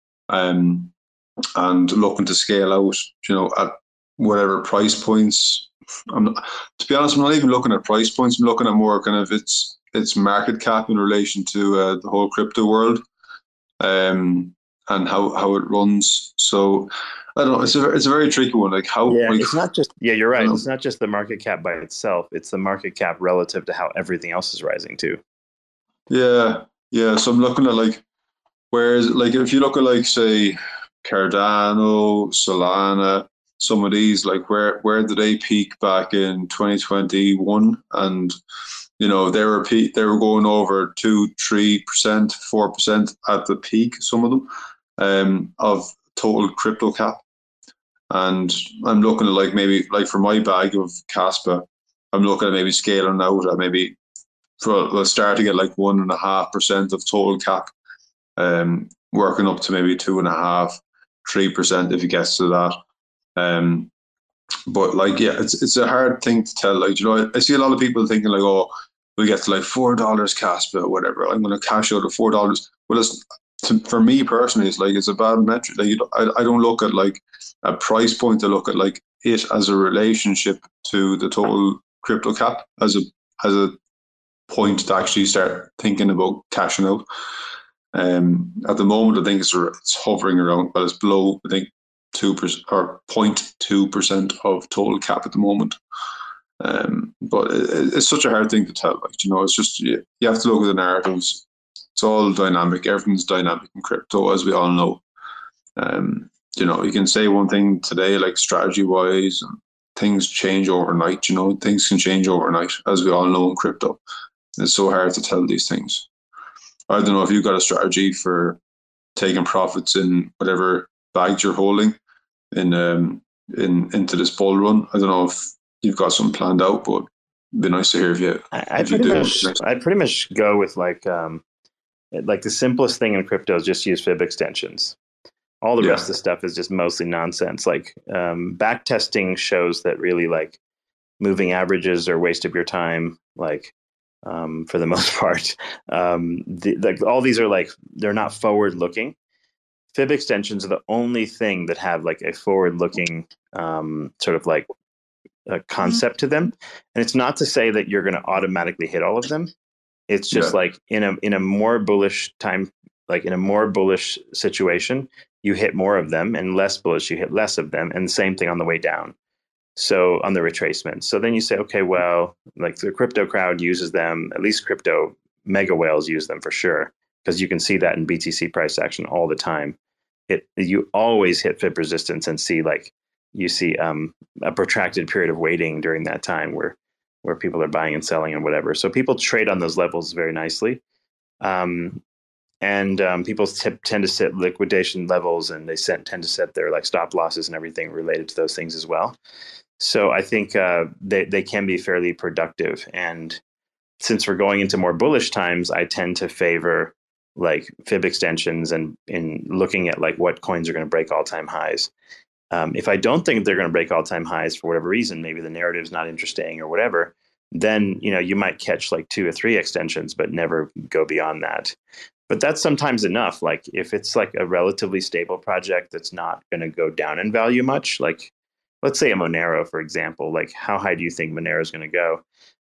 and looking to scale out, at whatever price points. To be honest, I'm not even looking at price points. I'm looking at more kind of its market cap in relation to the whole crypto world, and how it runs. So I don't know. It's a very tricky one. Like, how? Yeah, it's not just. Yeah, you're right. It's not just the market cap by itself. It's the market cap relative to how everything else is rising too. Yeah. So I'm looking at, like, whereas, like, if you look at, like, say, Cardano, Solana, some of these, like, where did they peak back in 2021? And they were going over 2%, 3%, 4% at the peak. Some of them of total crypto cap. And I'm looking at, like, maybe, like, for my bag of Kaspa, I'm looking at maybe scaling out at maybe we'll start to get like 1.5% of total cap, working up to maybe 2.5%, 3% if it gets to that. But, like, yeah, it's a hard thing to tell. Like, I see a lot of people thinking, like, oh, we get to like $4 Kaspa or whatever, I'm going to cash out at $4. Well, for me personally, it's a bad metric. Like, I don't look at, like, a price point. I look at, like, it as a relationship to the total crypto cap as a point to actually start thinking about cashing out. At the moment, I think it's hovering around, but it's below, I think, 2% or 0.2% of total cap at the moment. But it's such a hard thing to tell. Like, it's just, you have to look at the narratives. It's all dynamic. Everything's dynamic in crypto, as we all know. You can say one thing today, like, strategy-wise, and things change overnight. Things can change overnight, as we all know in crypto. It's so hard to tell these things. I don't know if you've got a strategy for taking profits in whatever bags you're holding into this bull run. I don't know if you've got something planned out, but it'd be nice to hear if you do. I'd pretty much go with, like the simplest thing in crypto is just use fib extensions. All the rest of the stuff is just mostly nonsense. Like, back testing shows that really, like, moving averages are a waste of your time. Like, for the most part, all these are, like, they're not forward looking. Fib extensions are the only thing that have, like, a forward looking sort of, like, a concept to them. And it's not to say that you're going to automatically hit all of them. It's just like in a more bullish time, like in a more bullish situation, you hit more of them, and less bullish, you hit less of them. And the same thing on the way down. So on the retracement. So then you say, okay, well, like, the crypto crowd uses them, at least crypto mega whales use them for sure, because you can see that in BTC price action all the time. You always hit fib resistance and see, like, you see a protracted period of waiting during that time where people are buying and selling and whatever. So people trade on those levels very nicely. And and people tend to set liquidation levels, and they tend to set their like stop losses and everything related to those things as well. So I think they can be fairly productive. And since we're going into more bullish times, I tend to favor like fib extensions and in looking at like what coins are going to break all-time highs. If I don't think they're going to break all-time highs for whatever reason, maybe the narrative's not interesting or whatever, then you might catch like 2 or 3 extensions, but never go beyond that. But that's sometimes enough. Like if it's like a relatively stable project that's not going to go down in value much, like let's say a Monero, for example, like how high do you think Monero is going to go?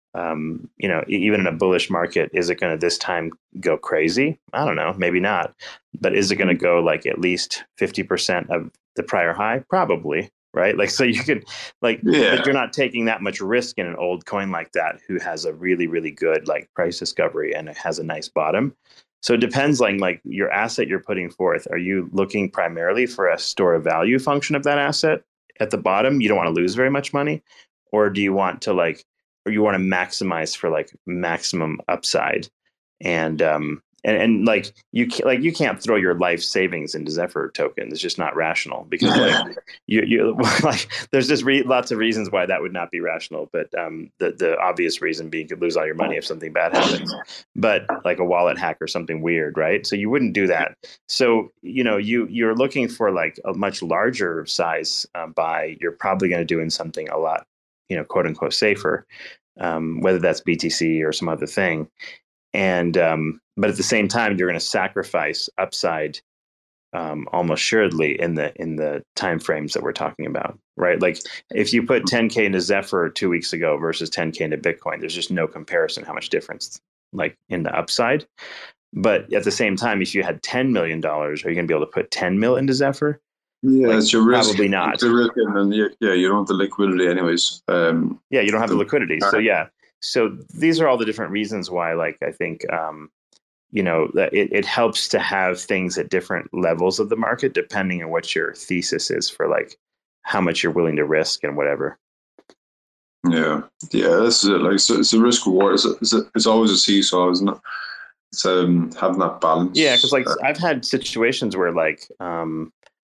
Even in a bullish market, is it going to this time go crazy? I don't know, maybe not. But is it going to go like at least 50% of the prior high? Probably, right? Like, so you could like, but you're not taking that much risk in an old coin like that who has a really, really good like price discovery and it has a nice bottom. So it depends on like your asset you're putting forth. Are you looking primarily for a store of value function of that asset at the bottom? You don't want to lose very much money, or do you want to like, or you want to maximize for like maximum upside, and like you can't throw your life savings into Zephyr token. It's just not rational, because like you like there's just lots of reasons why that would not be rational. But the obvious reason being you could lose all your money if something bad happens. But like a wallet hack or something weird, right? So you wouldn't do that. So you're looking for like a much larger size buy. You're probably going to do in something a lot, quote unquote safer, whether that's BTC or some other thing. And but at the same time, you're going to sacrifice upside almost assuredly in the time frames that we're talking about, right? Like if you put 10K into Zephyr 2 weeks ago versus 10K into Bitcoin, there's just no comparison how much difference like in the upside. But at the same time, if you had $10 million, are you going to be able to put 10 mil into Zephyr? Yeah, it's your risk. Probably not. It's a risk, and then you don't have the liquidity anyways. You don't have the liquidity. So these are all the different reasons why, like, I think, that it helps to have things at different levels of the market, depending on what your thesis is for like how much you're willing to risk and whatever. Yeah, this is it. Like, so it's a risk reward. It's always a seesaw, isn't it? It's having that balance. Yeah, because like I've had situations where some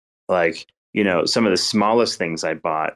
of the smallest things I bought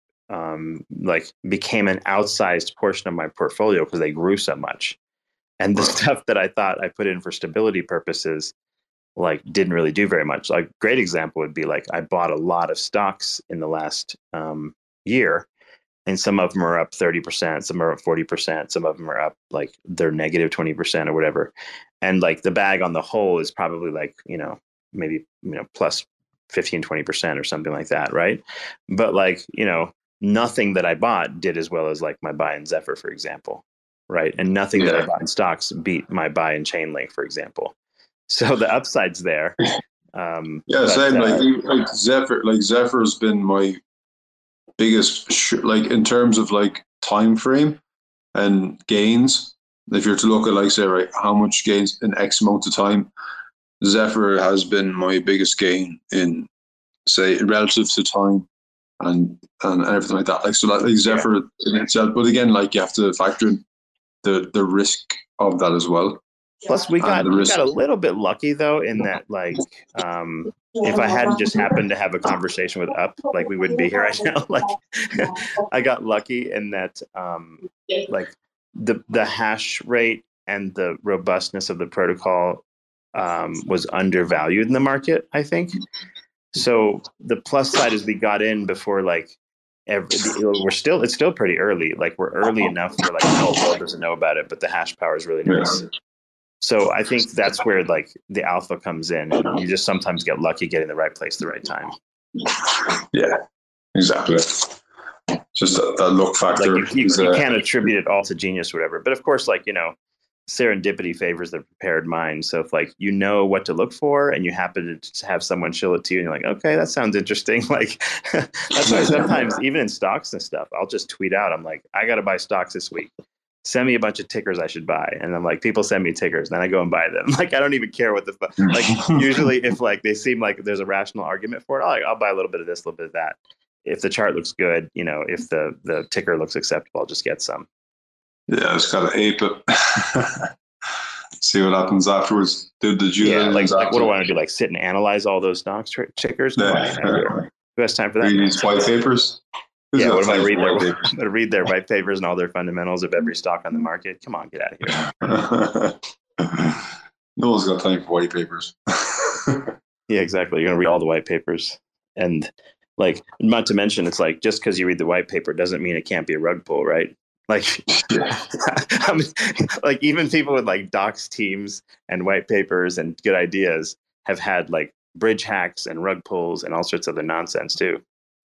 became an outsized portion of my portfolio because they grew so much. And the stuff that I thought I put in for stability purposes, like didn't really do very much. Like great example would be like I bought a lot of stocks in the last year, and some of them are up 30%, some are up 40%, some of them are up like they're negative 20% or whatever. And like the bag on the whole is probably like, maybe, plus 15, 20% or something like that. Right. But like, nothing that I bought did as well as like my buy in Zephyr, for example. Right. And nothing that I bought in stocks beat my buy in Chainlink, for example. So the upside's there. Same. Like Zephyr's been my biggest, in terms of like time frame and gains. If you're to look at like, say, right, how much gains in X amount of time, Zephyr has been my biggest gain in, say, relative to time and everything like that. Like, so like Zephyr in itself, but again, like you have to factor in the risk of that as well. Plus, we got a little bit lucky though, in that like if I hadn't just happened to have a conversation with Up, like we wouldn't be here right now. Like I got lucky in that like the hash rate and the robustness of the protocol was undervalued in the market, I think. So the plus side is we got in before like it's still pretty early. Like we're early enough where like the whole world doesn't know about it, but the hash power is really nice. Yeah. So I think that's where like the alpha comes in, and you just sometimes get lucky getting the right place at the right time. Yeah, exactly. Just that luck factor. Like you can't attribute it all to genius or whatever. But of course, like, serendipity favors the prepared mind. So if like what to look for and you happen to have someone show it to you and you're like, okay, that sounds interesting. Like that's why sometimes even in stocks and stuff, I'll just tweet out, I'm like, I got to buy stocks this week. Send me a bunch of tickers I should buy. And I'm like, people send me tickers, then I go and buy them. Like, I don't even care what like usually if like they seem like there's a rational argument for it, I'll buy a little bit of this, a little bit of that. If the chart looks good, if the ticker looks acceptable, I'll just get some. Yeah, it's got to ape it. See what happens afterwards. Do the due diligence like what do I after. want to do? Like sit and analyze all those stock tickers? Come on, who has time for that? Read these white papers. Yeah, what am I read their? I'm gonna read their white papers and all their fundamentals of every stock on the market. Come on, get out of here. No one's got time for white papers. Yeah, exactly. You're gonna read all the white papers, and like, not to mention, it's like just because you read the white paper doesn't mean it can't be a rug pull, right? Like, I mean, like even people with like docs teams and white papers and good ideas have had like bridge hacks and rug pulls and all sorts of other nonsense too.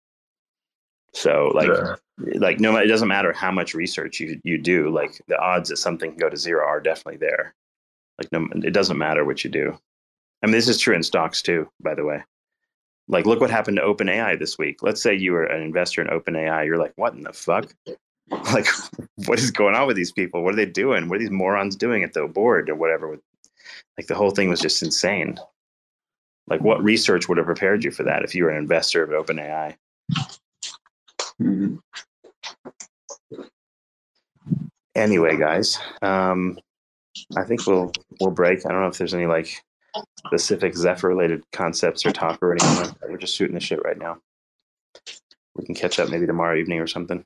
So like no, it doesn't matter how much research you do. Like the odds that something can go to zero are definitely there. Like no, it doesn't matter what you do. I mean, this is true in stocks too, by the way. Like, look what happened to OpenAI this week. Let's say you were an investor in OpenAI. You're like, what in the fuck? Like, what is going on with these people? What are they doing? What are these morons doing at the board or whatever? Like, the whole thing was just insane. Like, what research would have prepared you for that if you were an investor of OpenAI? Mm-hmm. Anyway, guys, I think we'll break. I don't know if there's any like specific Zephyr related concepts or talk or anything like that. We're just shooting the shit right now. We can catch up maybe tomorrow evening or something.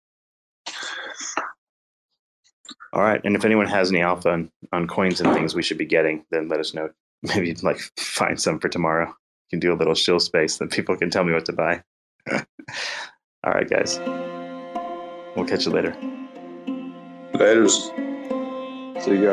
All right. And if anyone has any alpha on coins and things we should be getting, then let us know. Maybe like find some for tomorrow. You can do a little shill space, then people can tell me what to buy. All right, guys. We'll catch you later. Laters. See you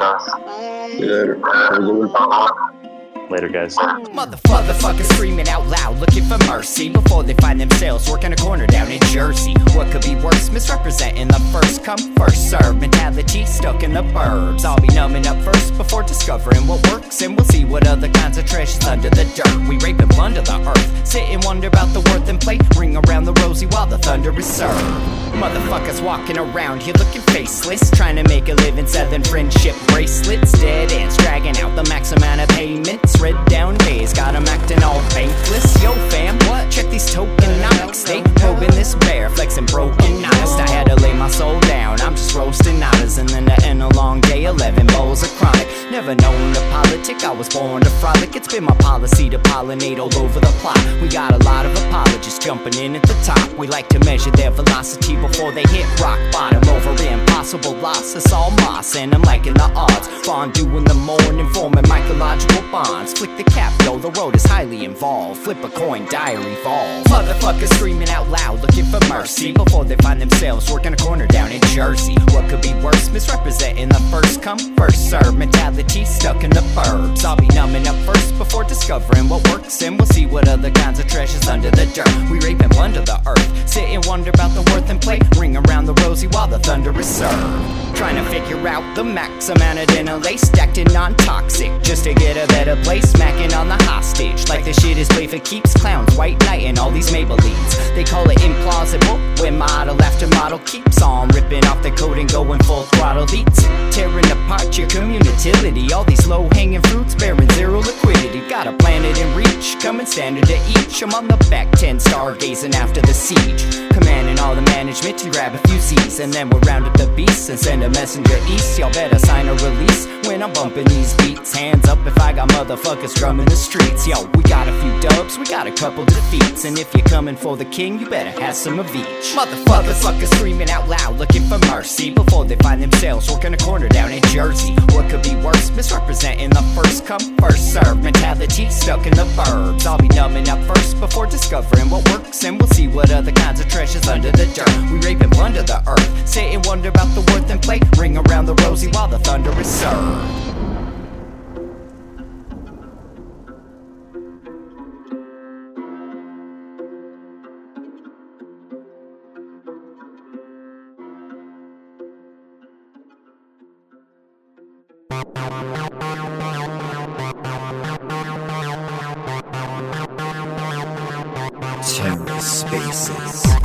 guys. See you later. Have a good one. Later, guys. Motherfuckers screaming out loud, looking for mercy before they find themselves working a corner down in Jersey. What could be worse? Misrepresenting the first come, first serve mentality stuck in the burbs. I'll be numbing up first before discovering what works, and we'll see what other kinds of trash is under the dirt. We rape and plunder the earth, sit and wonder about the worth and play, ring around the rosy while the thunder is served. Motherfuckers walking around here looking faceless, trying to make a living selling friendship bracelets. Dead ends dragging out the max amount of payments. Red down days got them acting all bankless. Yo fam, what? Check these tokenomics. They probing this bear, flexing broken honest. I had to lay my soul down, I'm just roasting nadas. And then to end a long day, 11 bowls of chronic. Never known to politic, I was born to frolic. It's been my policy to pollinate all over the plot. We got a lot of apologists jumping in at the top. We like to measure their velocity before they hit rock bottom. Over impossible loss, it's all moss, and I'm liking the odds. Fondue in the morning, forming mycological bonds. Flick the cap, yo, the road is highly involved. Flip a coin, diary falls. Motherfuckers screaming out loud, looking for mercy before they find themselves working a corner down in Jersey. What could be worse? Misrepresenting the first come, first serve mentality stuck in the burbs. I'll be numbing up first before discovering what works, and we'll see what other kinds of trash is under the dirt. We rape and plunder the earth, sit and wonder about the worth and play, ring around the rosy while the thunder is served. Trying to figure out the max amount of dinner lace stacked in non-toxic just to get a better place. Smacking on the hostage like the shit is play for keeps. Clowns, white knight, and all these Maybellines. They call it implausible when model after model keeps on ripping off the coat and going full throttle beats, tearing apart your community. All these low-hanging fruits bearing zero liquidity. Got a planet in reach, coming standard to each. I'm on the back 10 stargazing after the siege, commanding all the management to grab a few C's, and then we'll round up the beasts and send a messenger east. Y'all better sign a release when I'm bumping these beats. Hands up if I got motherfuckers drumming the streets. Yo, we got a few dubs, we got a couple defeats, and if you're coming for the king, you better have some of each. Motherfuckers screaming out loud, looking for mercy before they find themselves working a corner down in Jersey. What could be worse? Misrepresenting the first come, first serve mentality stuck in the burbs. I'll be numbing up first before discovering what works, and we'll see what other kinds of trash is under the dirt. We rape and plunder the earth, sit and wonder about the worth and play, ring around the rosy while the thunder is served. TerraSpaces.